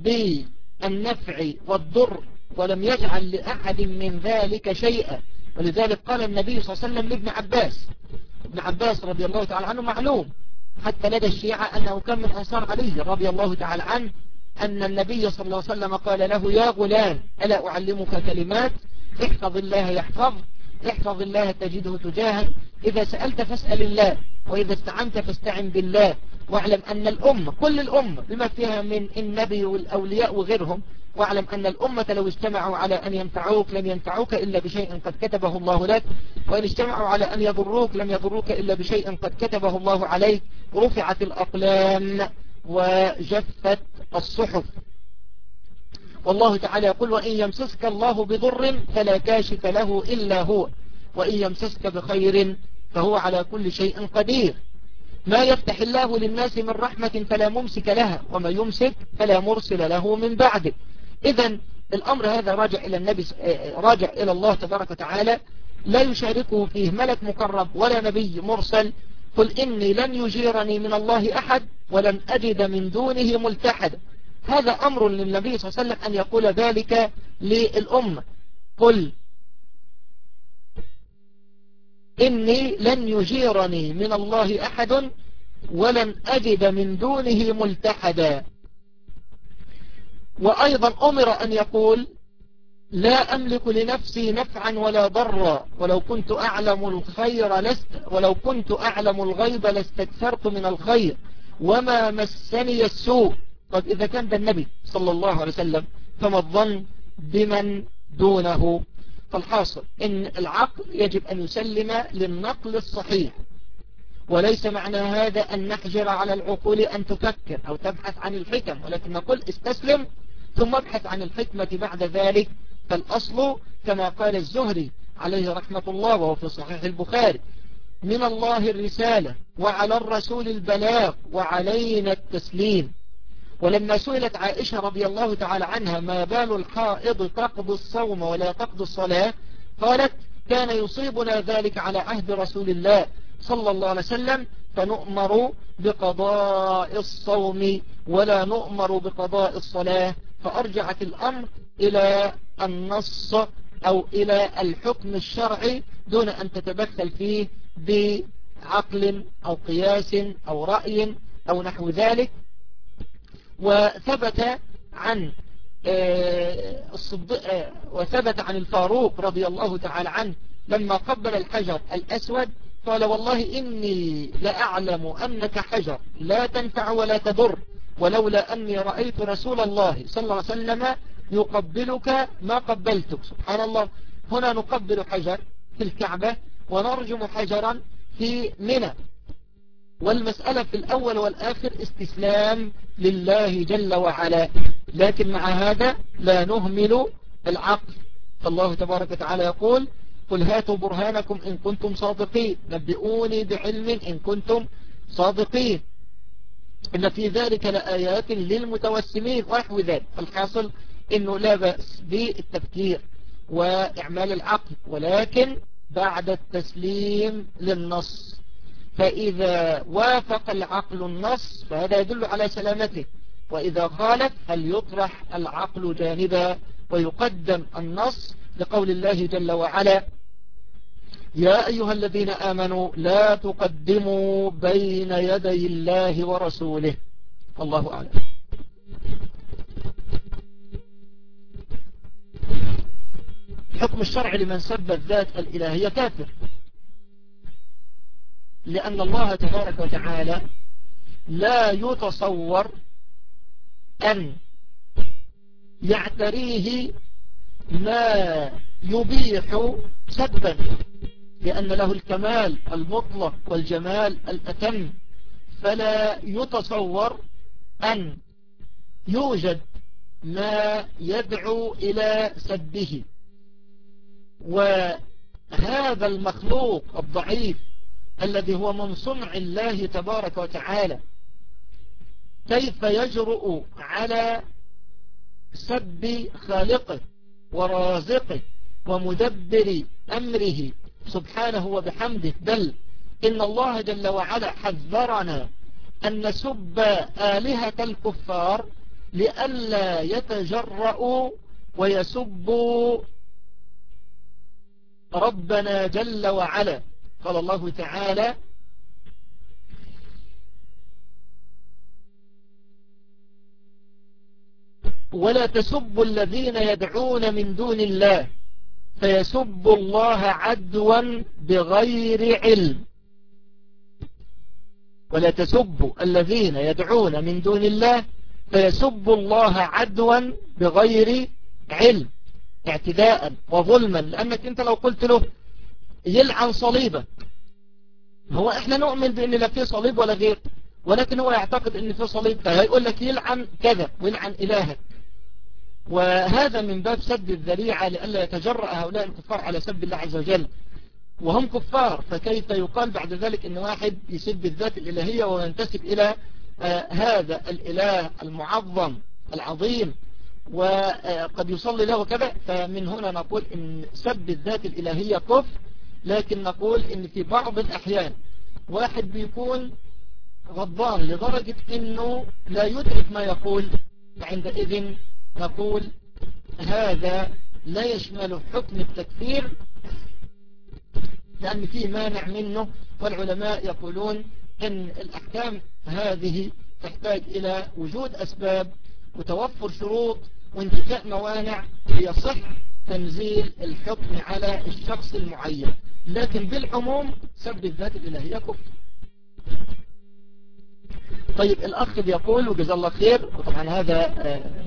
Speaker 2: بالنفع والضر ولم يجعل لأحد من ذلك شيئا. ولذلك قال النبي صلى الله عليه وسلم لابن عباس، ابن عباس رضي الله تعالى عنه معلوم حتى لدى الشيعة أنه كان من أنصار علي رضي الله تعالى عنه، أن النبي صلى الله عليه وسلم قال له يا غلام ألا أعلمك كلمات احفظ الله يحفظ، احفظ الله تجده تجاهك، إذا سألت فاسأل الله، وإذا استعنت فاستعن بالله، واعلم أن الأمة كل الأمة بما فيها من النبي والأولياء وغيرهم، واعلم أن الأمة لو اجتمعوا على أن ينفعوك لن ينفعوك إلا بشيء قد كتبه الله لك، وإن اجتمعوا على أن يضروك لم يضروك إلا بشيء قد كتبه الله عليك، رفعت الأقلام وجفت الصحف. والله تعالى يقول وإن يمسسك الله بضر فلا كاشف له إلا هو، وإن يمسسك بخير فهو على كل شيء قدير. ما يفتح الله للناس من رحمة فلا ممسك لها، وما يمسك فلا مرسل له من بعده. إذن الأمر هذا راجع إلى النبي، راجع إلى الله تبارك وتعالى، لا يشاركه فيه ملك مقرب ولا نبي مرسل. قل إني لن يجيرني من الله أحد ولن أجد من دونه ملتحدا. هذا أمر للنبي صلى الله عليه وسلم أن يقول ذلك للأمة، قل إني لن يجيرني من الله أحد ولن أجد من دونه ملتحدا. وأيضا أمر أن يقول لا أملك لنفسي نفعا ولا ضرا ولو كنت أعلم الغيب لاستكثرت من الخير وما مسني السوء. طب إذا كان ده النبي صلى الله عليه وسلم فما الظن بمن دونه؟ فالحاصل إن العقل يجب أن يسلم للنقل الصحيح، وليس معنى هذا أن نحجر على العقول أن تفكر أو تبحث عن الحكم، ولكن نقول استسلم ثم ابحث عن الحكمة بعد ذلك. فالأصل كما قال الزهري عليه رحمة الله وهو في صحيح البخاري من الله الرسالة وعلى الرسول البلاغ وعلينا التسليم. ولما سئلت عائشة رضي الله تعالى عنها ما بال الحائض تقضي الصوم ولا تقضي الصلاة، قالت كان يصيبنا ذلك على عهد رسول الله صلى الله عليه وسلم فنؤمر بقضاء الصوم ولا نؤمر بقضاء الصلاة. فأرجعت الأمر إلى النص أو إلى الحكم الشرعي دون أن تتدخل فيه بعقل أو قياس أو رأي أو نحو ذلك. وثبت عن الفاروق رضي الله تعالى عنه لما قبل الحجر الأسود قال والله إني لأعلم أنك حجر لا تنفع ولا تضر، ولولا أني رأيت رسول الله صلى الله عليه وسلم يقبلك ما قبلتك. سبحان الله، هنا نقبل حجر في الكعبة ونرجم حجرا في منى، والمسألة في الأول والآخر استسلام لله جل وعلا، لكن مع هذا لا نهمل العقل. فالله تبارك وتعالى يقول قل هاتوا برهانكم إن كنتم صادقين، نبئوني بعلم إن كنتم صادقين، إن في ذلك لآيات للمتوسمين ونحو ذلك. الحاصل إنه لا بأس بالتفكير وإعمال العقل، ولكن بعد التسليم للنص. فإذا وافق العقل النص فهذا يدل على سلامته، وإذا خالف هل يطرح العقل جانبا ويقدم النص، لقول الله جل وعلا يا أيها الذين آمنوا لا تقدموا بين يدي الله ورسوله. الله أعلم. حكم الشرع لمن سب الذات الإلهية كافر، لأن الله تبارك وتعالى لا يتصور أن يعتريه ما يبيح سبا، لأن له الكمال المطلق والجمال الأتم، فلا يتصور أن يوجد ما يدعو إلى سبه. وهذا المخلوق الضعيف الذي هو من صنع الله تبارك وتعالى كيف يجرؤ على سب خالقه ورازقه ومدبر أمره سبحانه وبحمده؟ بل إن الله جل وعلا حذرنا أن نسب آلهة الكفار لئلا يتجرؤوا ويسبوا ربنا جل وعلا. قال الله تعالى ولا تسبوا الذين يدعون من دون الله فيسبوا الله عدوا بغير علم. ولا تسبوا الذين يدعون من دون الله فيسبوا الله عدوا بغير علم، اعتداء وظلما. لأنك انت لو قلت له يلعن صليبك، هو احنا نؤمن بان لا فيه صليب ولا غير، ولكن هو يعتقد ان فيه صليب، فهيقول لك يلعن كذا ويلعن إلهك. وهذا من باب سد الذريعة لئلا يتجرأ هؤلاء الكفار على سب الله عز وجل وهم كفار. فكيف يقال بعد ذلك ان واحد يسب الذات الإلهية وينتسب إلى هذا الإله المعظم العظيم وقد يصلي له كذا؟ فمن هنا نقول ان سب الذات الإلهية كفر، لكن نقول ان في بعض الأحيان واحد بيكون غضبان لدرجة انه لا يدرك ما يقول، فعندئذ نقول هذا لا يشمل حكم التكفير لأن فيه مانع منه. والعلماء يقولون ان الأحكام هذه تحتاج إلى وجود أسباب وتوفر شروط وانتفاء موانع ليصح تنزيل الحكم على الشخص المعين، لكن بالعموم سب الذات الإلهية كفر. طيب الأخ يقول وجزا الله خير، وطبعا هذا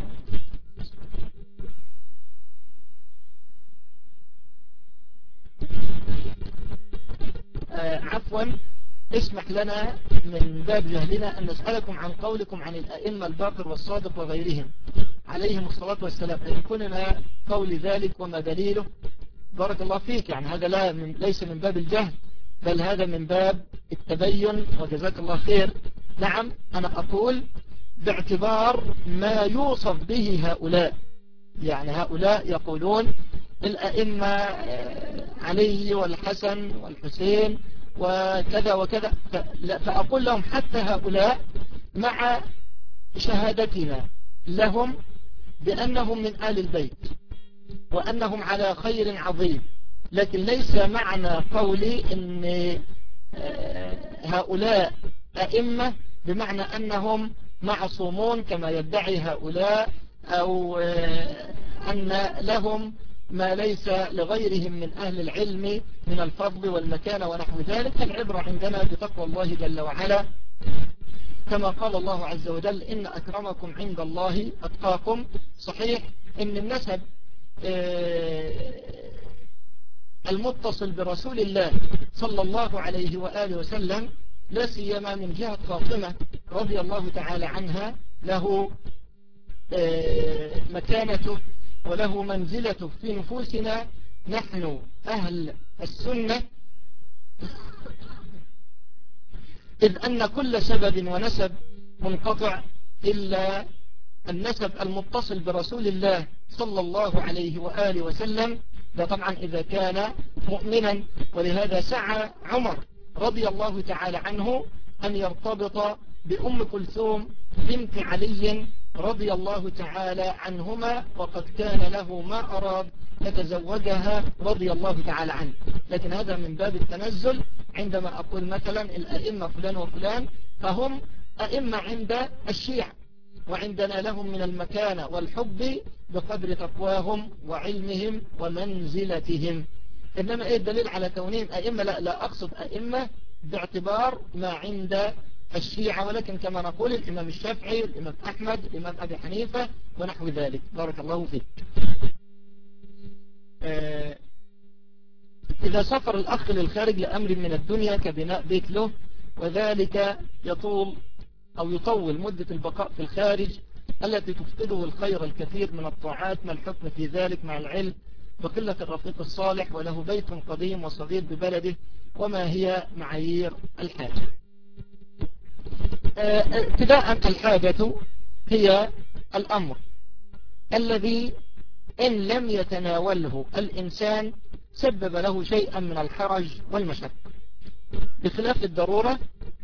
Speaker 2: عفوا اسمح لنا من باب جهلنا أن نسألكم عن قولكم عن الأئمة الباقر والصادق وغيرهم عليهم الصلاة والسلام، إن كنا قول ذلك وما دليله؟ بارك الله فيك. يعني هذا ليس من باب الجهل، بل هذا من باب التبين، وجزاك الله خير. نعم أنا أقول باعتبار ما يوصف به هؤلاء، يعني هؤلاء يقولون الأئمة علي والحسن والحسين وكذا وكذا، فأقول لهم حتى هؤلاء مع شهادتنا لهم بأنهم من آل البيت وأنهم على خير عظيم، لكن ليس معنى قولي أن هؤلاء أئمة بمعنى أنهم معصومون كما يدعي هؤلاء، أو أن لهم ما ليس لغيرهم من أهل العلم من الفضل والمكانة ونحو ذلك. العبرة عندنا بتقوى الله جل وعلا، كما قال الله عز وجل إن أكرمكم عند الله أتقاكم. صحيح إن النسب المتصل برسول الله صلى الله عليه وآله وسلم لا سيما من جهة فاطمة رضي الله تعالى عنها له مكانته وله منزلته في نفوسنا نحن أهل السنة، إذ أن كل سبب ونسب منقطع إلا النسب المتصل برسول الله صلى الله عليه وآله وسلم، ده طبعا إذا كان مؤمنا. ولهذا سعى عمر رضي الله تعالى عنه أن يرتبط بأم كلثوم بنت علي رضي الله تعالى عنهما، وقد كان له ما أراد يتزوجها رضي الله تعالى عنه. لكن هذا من باب التنزل، عندما أقول مثلا الأئمة فلان وفلان فهم أئمة عند الشيعة، وعندنا لهم من المكانة والحب بقدر تقواهم وعلمهم ومنزلتهم. إنما إيه الدليل على كونهم أئمة؟ لا أقصد أئمة باعتبار ما عند الشيعة، ولكن كما نقول الإمام الشافعي، الإمام أحمد، الإمام أبي حنيفة ونحو ذلك. بارك الله فيك. إذا سافر الأخ للخارج لأمر من الدنيا كبناء بيت له وذلك يطول مدة البقاء في الخارج التي تفقده الخير الكثير من الطاعات، ما الحكم في ذلك مع العلم بقلة الرفيق الصالح وله بيت قديم وصغير ببلده، وما هي معايير الحاجة؟ ابتداء الحاجة هي الأمر الذي إن لم يتناوله الإنسان سبب له شيئا من الحرج والمشقة، بخلاف الضرورة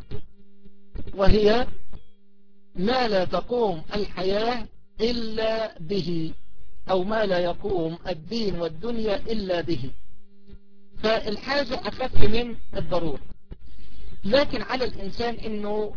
Speaker 2: وهي ما لا تقوم الحياة إلا به، أو ما لا يقوم الدين والدنيا إلا به. فالحاجة أخف من الضرورة، لكن على الإنسان أنه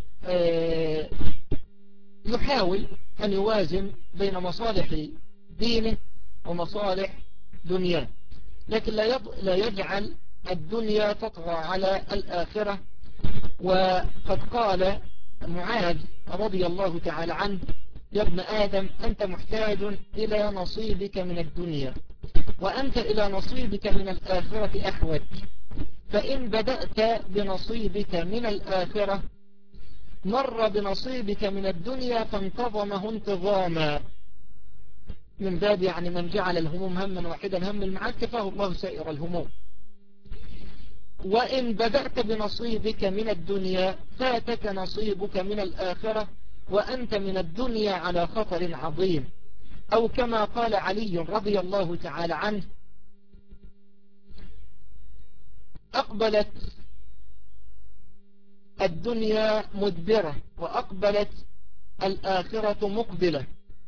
Speaker 2: يحاول أن يوازن بين مصالح دينه ومصالح دنياه، لكن لا يجعل الدنيا تطغى على الآخرة. وقد قال معاذ رضي الله تعالى عنه يا ابن آدم أنت محتاج إلى نصيبك من الدنيا وأنت إلى نصيبك من الآخرة أحوج، فإن بدأت بنصيبك من الآخرة مر بنصيبك من الدنيا فانتظمه انتظاما، من باب يعني من جعل الهموم هما واحدا هم المعاد كفاه الله سائر الهموم. وإن بدأت بنصيبك من الدنيا فاتك نصيبك من الآخرة وأنت من الدنيا على خطر عظيم، أو كما قال علي رضي الله تعالى عنه أقبلت الدنيا مدبرة وأقبلت الآخرة مقبلة،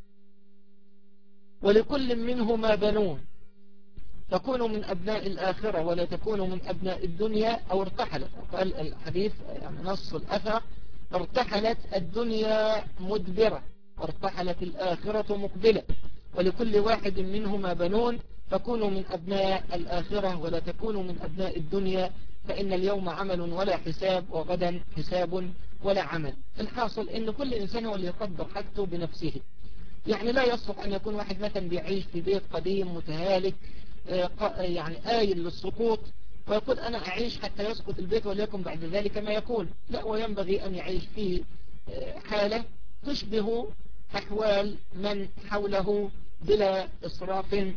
Speaker 2: ولكل منهما بنون، تكونوا من أبناء الآخرة ولا تكونوا من أبناء الدنيا، أو ارتحلت، قال الحديث يعني نص الأثر ارتحلت الدنيا مدبرة وارتحلت الآخرة مقبلة، ولكل واحد منهما بنون، فكونوا من أبناء الآخرة ولا تكونوا من أبناء الدنيا، فإن اليوم عمل ولا حساب وغدا حساب ولا عمل. الحاصل إن كل إنسان هو اللي يقدر حاجته بنفسه، يعني لا يصلح أن يكون واحد مثلا بيعيش في بيت قديم متهالك يعني آيل للسقوط ويقول أنا أعيش حتى يسقط البيت وليكن بعد ذلك ما يكون، لا، وينبغي أن يعيش في حالة تشبه أحوال من حوله بلا إسراف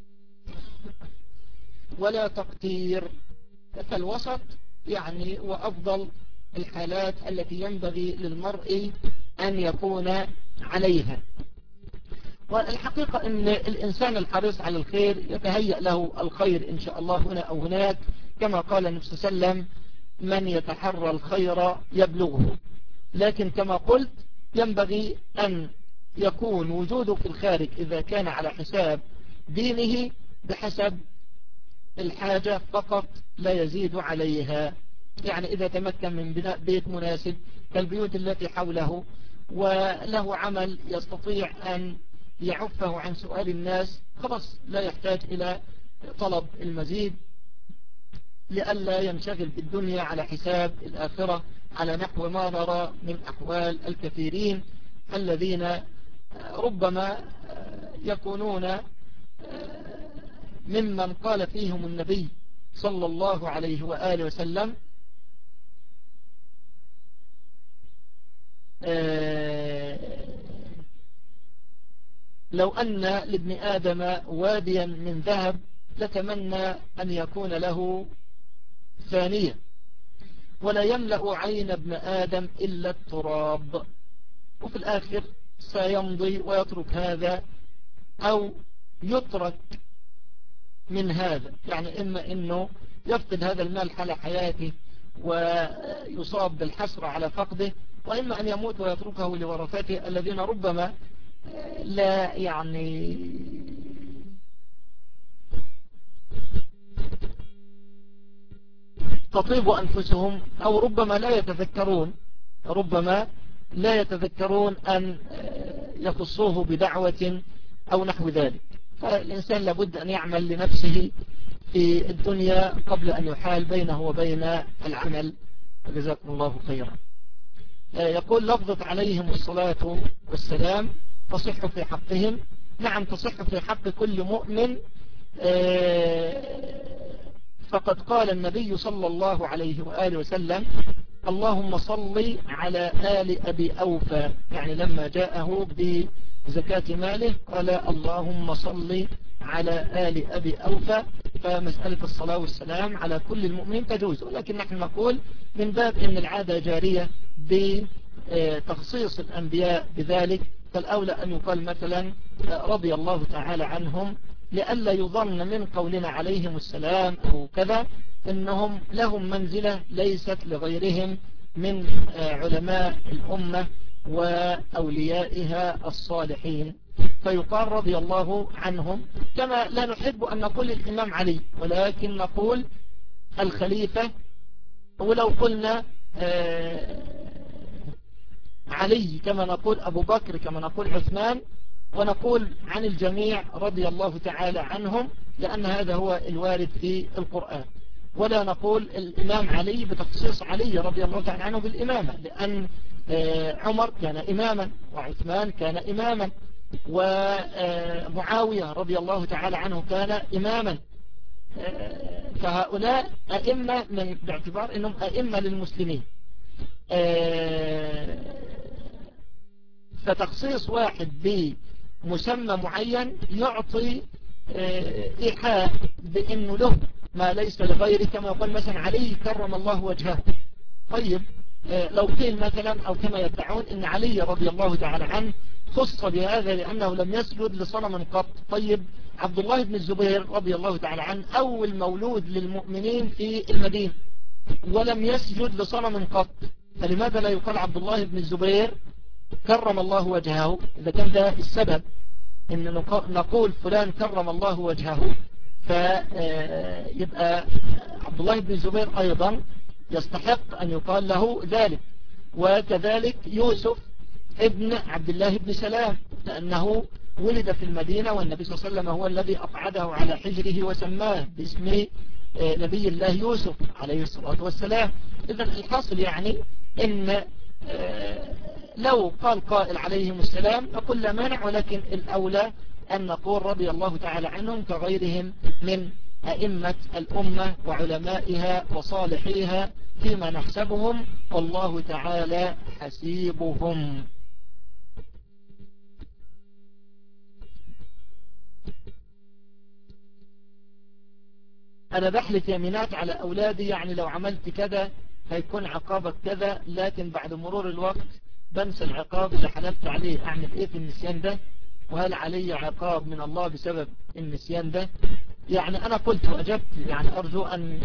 Speaker 2: ولا تقتير، فالوسط يعني وأفضل الحالات التي ينبغي للمرء أن يكون عليها. والحقيقة أن الإنسان الحريص على الخير يتهيأ له الخير إن شاء الله هنا أو هناك، كما قال النبي صلى الله عليه وسلم من يتحرى الخير يبلغه. لكن كما قلت ينبغي أن يكون وجوده في الخارج إذا كان على حساب دينه بحسب الحاجة فقط لا يزيد عليها. يعني إذا تمكن من بناء بيت مناسب كالبيوت التي حوله وله عمل يستطيع أن يعفه عن سؤال الناس خلاص لا يحتاج إلى طلب المزيد لئلا ينشغل بالدنيا على حساب الآخرة، على نحو ما نرى من أحوال الكثيرين الذين ربما يكونون ممن قال فيهم النبي صلى الله عليه وآله وسلم لو أن لابن آدم واديا من ذهب لتمنى أن يكون له ثانية، ولا يملأ عين ابن آدم إلا التراب. وفي الآخر سيمضي ويترك هذا أو يترك من هذا، يعني إما أنه يفقد هذا المال حال حياته ويصاب بالحسرة على فقده، وإما أن يموت ويتركه لورثته الذين ربما لا يعني تطيب أنفسهم أو ربما لا يتذكرون أن يخصوه بدعوة أو نحو ذلك. فالإنسان لابد أن يعمل لنفسه في الدنيا قبل أن يحال بينه وبين العمل. جزاكم الله خيرا. يقول لفظت عليهم الصلاة والسلام تصح في حقهم. نعم تصح في حق كل مؤمن، فقد قال النبي صلى الله عليه وآله وسلم اللهم صل على آل أبي أوفى، يعني لما جاءه بزكاة ماله قال اللهم صل على آل أبي أوفى. فمسألة الصلاة والسلام على كل المؤمنين تجوز، ولكن نحن نقول من باب أن العادة جارية بتخصيص الأنبياء بذلك، فالأولى أن يقال مثلا رضي الله تعالى عنهم، لئلا يظن من قولنا عليهم السلام أو كذا إنهم لهم منزلة ليست لغيرهم من علماء الأمة وأوليائها الصالحين، فيقال رضي الله عنهم. كما لا نحب أن نقول الإمام علي، ولكن نقول الخليفة، ولو قلنا علي كما نقول أبو بكر كما نقول عثمان، ونقول عن الجميع رضي الله تعالى عنهم، لأن هذا هو الوارد في القرآن. ولا نقول الإمام علي بتخصيص علي رضي الله تعالى عنه بالإمامة، لأن عمر كان إماما وعثمان كان إماما ومعاوية رضي الله تعالى عنه كان إماما، فهؤلاء أئمة باعتبار أنهم أئمة للمسلمين. فتخصيص واحد بمسمى معين يعطي إيحاء بأنه له ما ليس لغيره، كما يقول مثلا علي كرم الله وجهه. طيب لو قيل مثلا أو كما يدعون أن علي رضي الله تعالى عنه خص بهذا لأنه لم يسجد لصنم قط. طيب عبد الله بن الزبير رضي الله تعالى عنه أول مولود للمؤمنين في المدينة ولم يسجد لصنم قط، فلماذا لا يقال عبد الله بن الزبير كرم الله وجهه؟ إذا كان ده السبب إن نقول فلان كرم الله وجهه، فيبقى عبد الله بن الزبير أيضا يستحق أن يقال له ذلك. وكذلك يوسف ابن عبد الله بن سلام، لأنه ولد في المدينة والنبي صلى الله عليه وسلم هو الذي أقعده على حجره وسماه باسم نبي الله يوسف عليه الصلاة والسلام. إذن الحاصل يعني إن لو قال قائل عليهم السلام نقول لا مانع، ولكن الأولى أن نقول رضي الله تعالى عنهم كغيرهم من أئمة الأمة وعلمائها وصالحيها فيما نحسبهم، والله تعالى حسيبهم. أنا بحلف يمينات على أولادي، يعني لو عملت كذا هيكون عقابك كذا، لكن بعد مرور الوقت بنسى العقاب اللي حلفت عليه. أعمل إيه في النسيان ده؟ وهل علي عقاب من الله بسبب النسيان ده؟ يعني أنا قلت وأجبت، يعني أرجو أن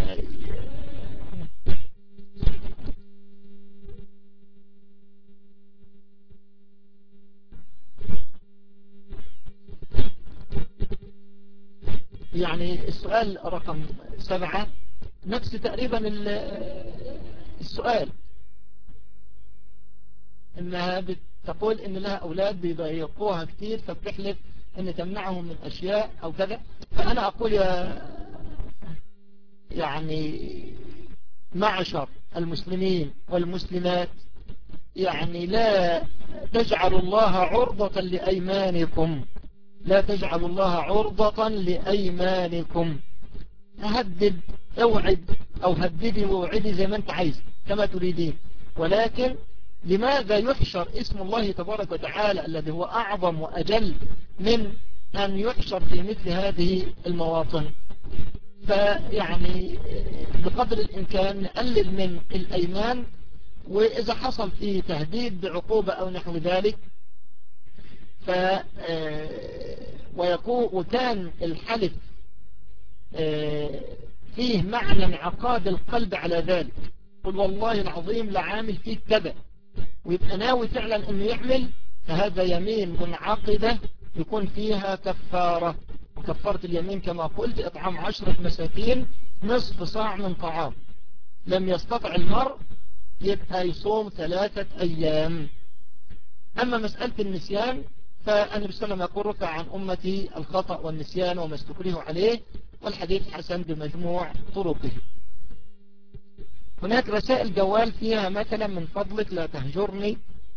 Speaker 2: يعني السؤال رقم 7 نفس تقريبا السؤال، انها بتقول ان لها اولاد بيضايقوها كتير فبتحلف ان تمنعهم من اشياء او كذا. فانا اقول يعني معشر المسلمين والمسلمات، يعني لا تجعلوا الله عرضة لأيمانكم، لا تجعلوا الله عرضة لأيمانكم. هدد، اوعد او هددي ووعدي زي ما انت عايز كما تريدين، ولكن لماذا يحشر اسم الله تبارك وتعالى الذي هو أعظم وأجل من أن يحشر في مثل هذه المواطن؟ فيعني بقدر الإمكان نقلل من الأيمان، وإذا حصل فيه تهديد بعقوبة أو نحو ذلك وكان الحلف فيه معنى انعقاد القلب على ذلك، قل والله العظيم لعامل فيك كذا، ويبقى ناوي فعلا انه يعمل، فهذا يمين منعقدة يكون فيها كفارة. وكفارة اليمين كما قلت اطعام 10 مساكين نصف صاع من طعام. لم يستطع المرء يبقى يصوم 3 أيام. أما مسألة النسيان فالنبي صلى الله عليه وسلم يقول رفع عن أمتي الخطأ والنسيان وما استكرهوا عليه، والحديث حسن بمجموع طرقه. هناك رسائل جوال فيها مثلا من فضلك لا تهجرني،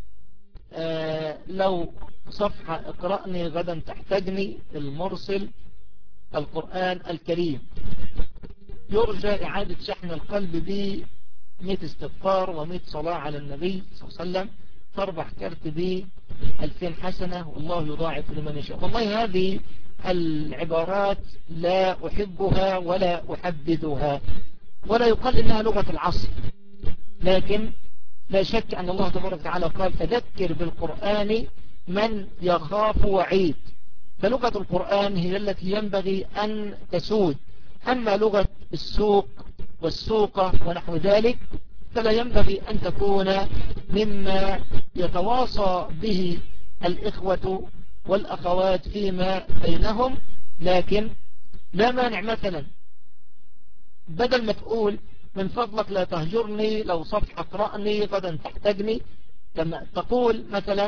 Speaker 2: لو صفحة اقرأني غدا تحتاجني، المرسل القرآن الكريم. يرجى إعادة شحن القلب ب 100 استغفار و100 صلاة على النبي صلى الله عليه وسلم، تربح كارت ب 2000 حسنة والله يضاعف لمن يشاء. والله هذه العبارات لا أحبها ولا أحبذها، ولا يقال إنها لغة العصر، لكن لا شك أن الله تبارك وتعالى قال فذكر بالقرآن من يخاف وعيد. فلغة القرآن هي التي ينبغي أن تسود. أما لغة السوق والسوقة ونحو ذلك فلا ينبغي أن تكون مما يتواصى به الإخوة والأخوات فيما بينهم. لكن لا مانع مثلا بدل ما تقول من فضلك لا تهجرني، لو صفحة اقرأني غدا تحتاجني، لما تقول مثلا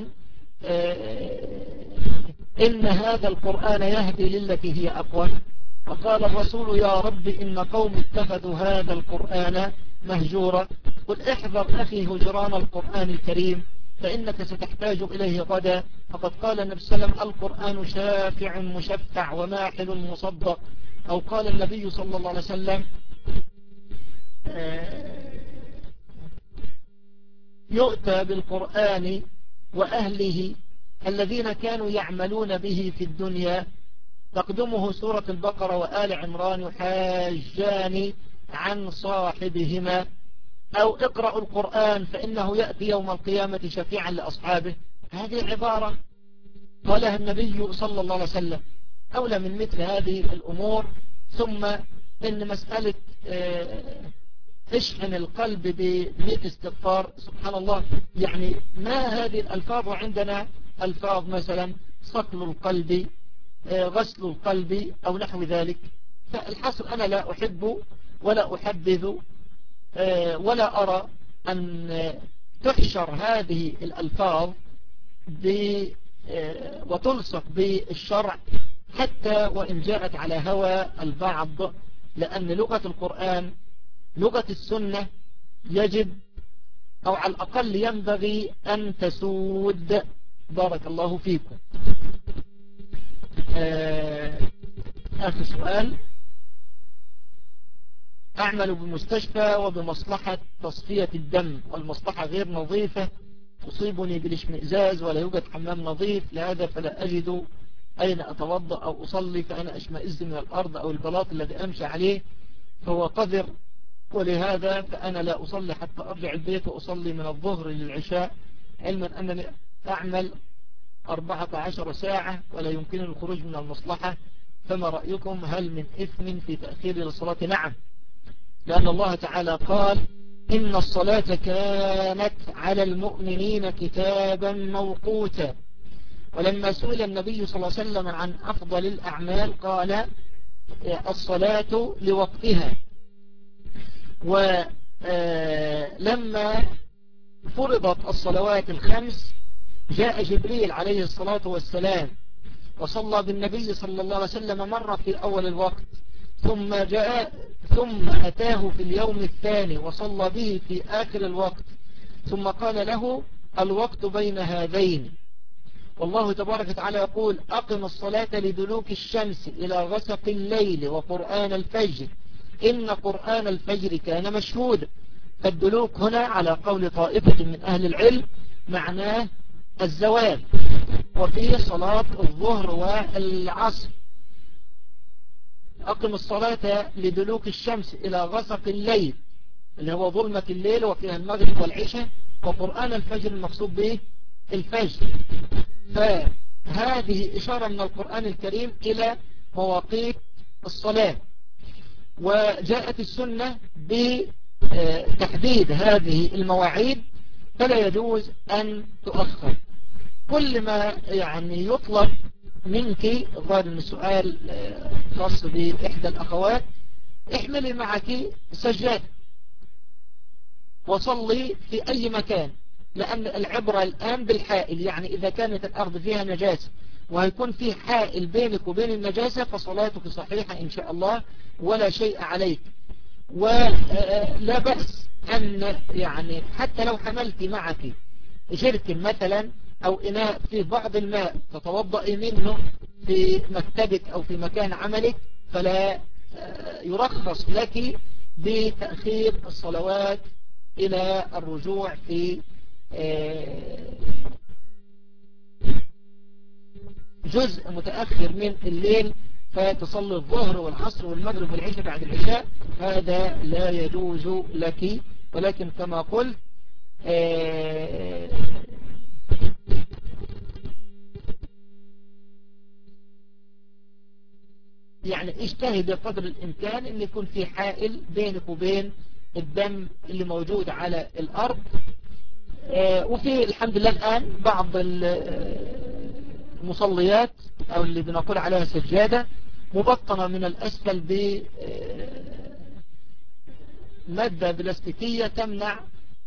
Speaker 2: إن هذا القرآن يهدي للتي هي أقوى، وقال الرسول يا رب إن قوم اتخذوا هذا القرآن مهجورا. قل احذر أخي هجران القرآن الكريم فإنك ستحتاج إليه غدا، فقد قال النبي صلى الله عليه وسلم القرآن شافع مشفع وماحل مصدق، أو قال النبي صلى الله عليه وسلم يؤتى بالقرآن وأهله الذين كانوا يعملون به في الدنيا، تقدمه سورة البقرة وآل عمران يحاجان عن صاحبهما، أو اقرأوا القرآن فإنه يأتي يوم القيامة شفيعا لأصحابه. هذه عبارة قالها النبي صلى الله عليه وسلم. أولى من مثل هذه الأمور. ثم إن مسألة اشحن القلب ب100 استغفار، سبحان الله، يعني ما هذه الألفاظ عندنا ألفاظ مثلا صقل القلب، غسل القلب أو نحو ذلك. فالحصر أنا لا أحب ولا أحبذ ولا أرى أن تحشر هذه الألفاظ وتلصق بالشرع حتى وإن جاءت على هوى البعض، لأن لغة القرآن لغة السنة يجب أو على الأقل ينبغي أن تسود. بارك الله فيكم. آخر سؤال. أعمل بمستشفى وبمصلحة تصفية الدم، والمصلحة غير نظيفة، تصيبني بالاشمئزاز ولا يوجد حمام نظيف، لهذا فلا أجد أين أتوضأ أو أصلي، فأنا أشمئز من الأرض أو البلاط الذي أمشي عليه فهو قذر، ولهذا فأنا لا أصلي حتى أرجع البيت وأصلي من الظهر للعشاء، علما أنني أعمل 14 ساعة ولا يمكن الخروج من المصلحة. فما رأيكم؟ هل من إثم في تأخير الصلاة؟ نعم، لأن الله تعالى قال إن الصلاة كانت على المؤمنين كتابا موقوتا. ولما سئل النبي صلى الله عليه وسلم عن أفضل الأعمال قال الصلاة لوقتها. ولما فرضت الصلوات الخمس جاء جبريل عليه الصلاة والسلام وصلى بالنبي صلى الله عليه وسلم مرة في أول الوقت، ثم أتاه في اليوم الثاني وصلى به في آخر الوقت، ثم قال له الوقت بين هذين. والله تبارك وتعالى يقول أقم الصلاة لدلوك الشمس إلى غسق الليل وقرآن الفجر إن قرآن الفجر كان مشهودا. فالدلوك هنا على قول طائفة من أهل العلم معناه الزوال، وفي صلاة الظهر والعصر. أقم الصلاة لدلوك الشمس إلى غسق الليل اللي هو ظلمة الليل وفيها المغرب والعشاء، وقرآن الفجر المقصود به الفجر. فهذه إشارة من القرآن الكريم إلى مواقيت الصلاة، وجاءت السنة بتحديد هذه المواعيد فلا يجوز أن تؤخر. كل ما يعني يطلب منك ظاهر من السؤال خاص بإحدى الأخوات، احملي معك سجادة وصلي في أي مكان، لأن العبرة الآن بالحائل، يعني إذا كانت الأرض فيها نجاسة وهيكون في حائل بينك وبين النجاسة فصلاتك صحيحة إن شاء الله ولا شيء عليك. ولا بأس أن يعني حتى لو حملت معك جرك مثلا أو إناء في بعض الماء تتوضئي منه في مكتبك أو في مكان عملك، فلا يرخص لك بتأخير الصلوات إلى الرجوع في جزء متأخر من الليل فتصلي الظهر والعصر والمغرب والعشاء بعد العشاء. هذا لا يجوز لك. ولكن كما قلت يعني اجتهد قدر الإمكان أن يكون في حائل بينك وبين الدم اللي موجود على الأرض. وفي الحمد لله الآن بعض المصليات أو اللي بنقول عليها سجادة مبطنة من الأسفل بمادة بلاستيكية تمنع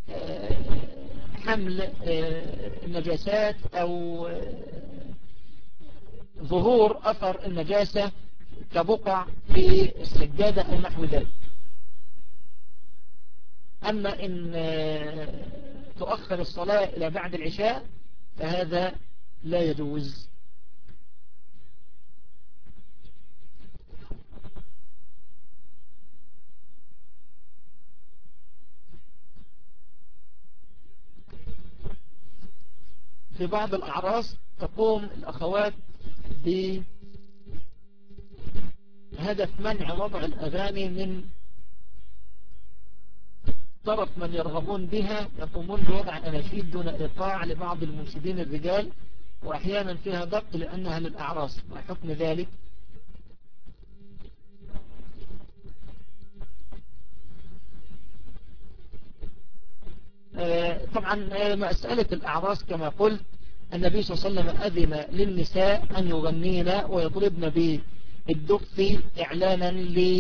Speaker 2: حمل النجاسات أو ظهور أثر النجاسة كبقع في السجادة أو نحو ذلك. أما إن تؤخر الصلاة إلى بعد العشاء فهذا لا يجوز. في بعض الأعراس تقوم الأخوات بهدف منع وضع الأغاني من طرف من يرغبون بها، يقومون بوضع أناشيد دون إيقاع لبعض المنشدين الرجال، وأحيانا فيها ضبط لأنها للأعراس. ما حكم ذلك؟ طبعا مسألة الأعراس كما قلت النبي صلى الله عليه وسلم أذن للنساء أن يغنين ويضربن بالدف إعلانا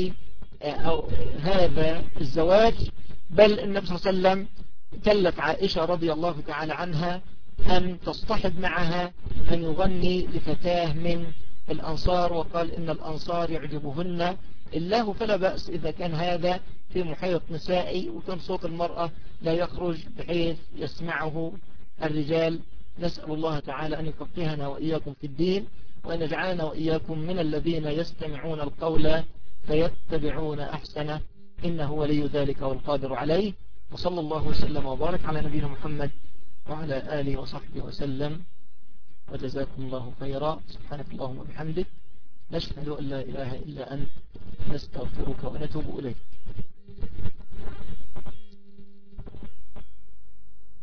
Speaker 2: لهذا الزواج، بل النبي صلى الله عليه وسلم كلف عائشة رضي الله تعالى عنها أن تصطحب معها أن يغني لفتاة من الأنصار، وقال إن الأنصار يعجبهن الله، فلا بأس إذا كان هذا في محيط نسائي وكان صوت المرأة لا يخرج بحيث يسمعه الرجال. نسأل الله تعالى أن يفقهنا وإياكم في الدين، وأن يجعلنا وإياكم من الذين يستمعون القول فيتبعون أحسنه، إنه ولي ذلك والقادر عليه. وصلى الله وسلم وبارك على نبينا محمد وعلى آله وصحبه وسلم، وجزاكم الله خيرا. سبحانك اللهم وبحمدك، نشهد أن لا إله إلا أنت، نستغفرك ونتوب إليك.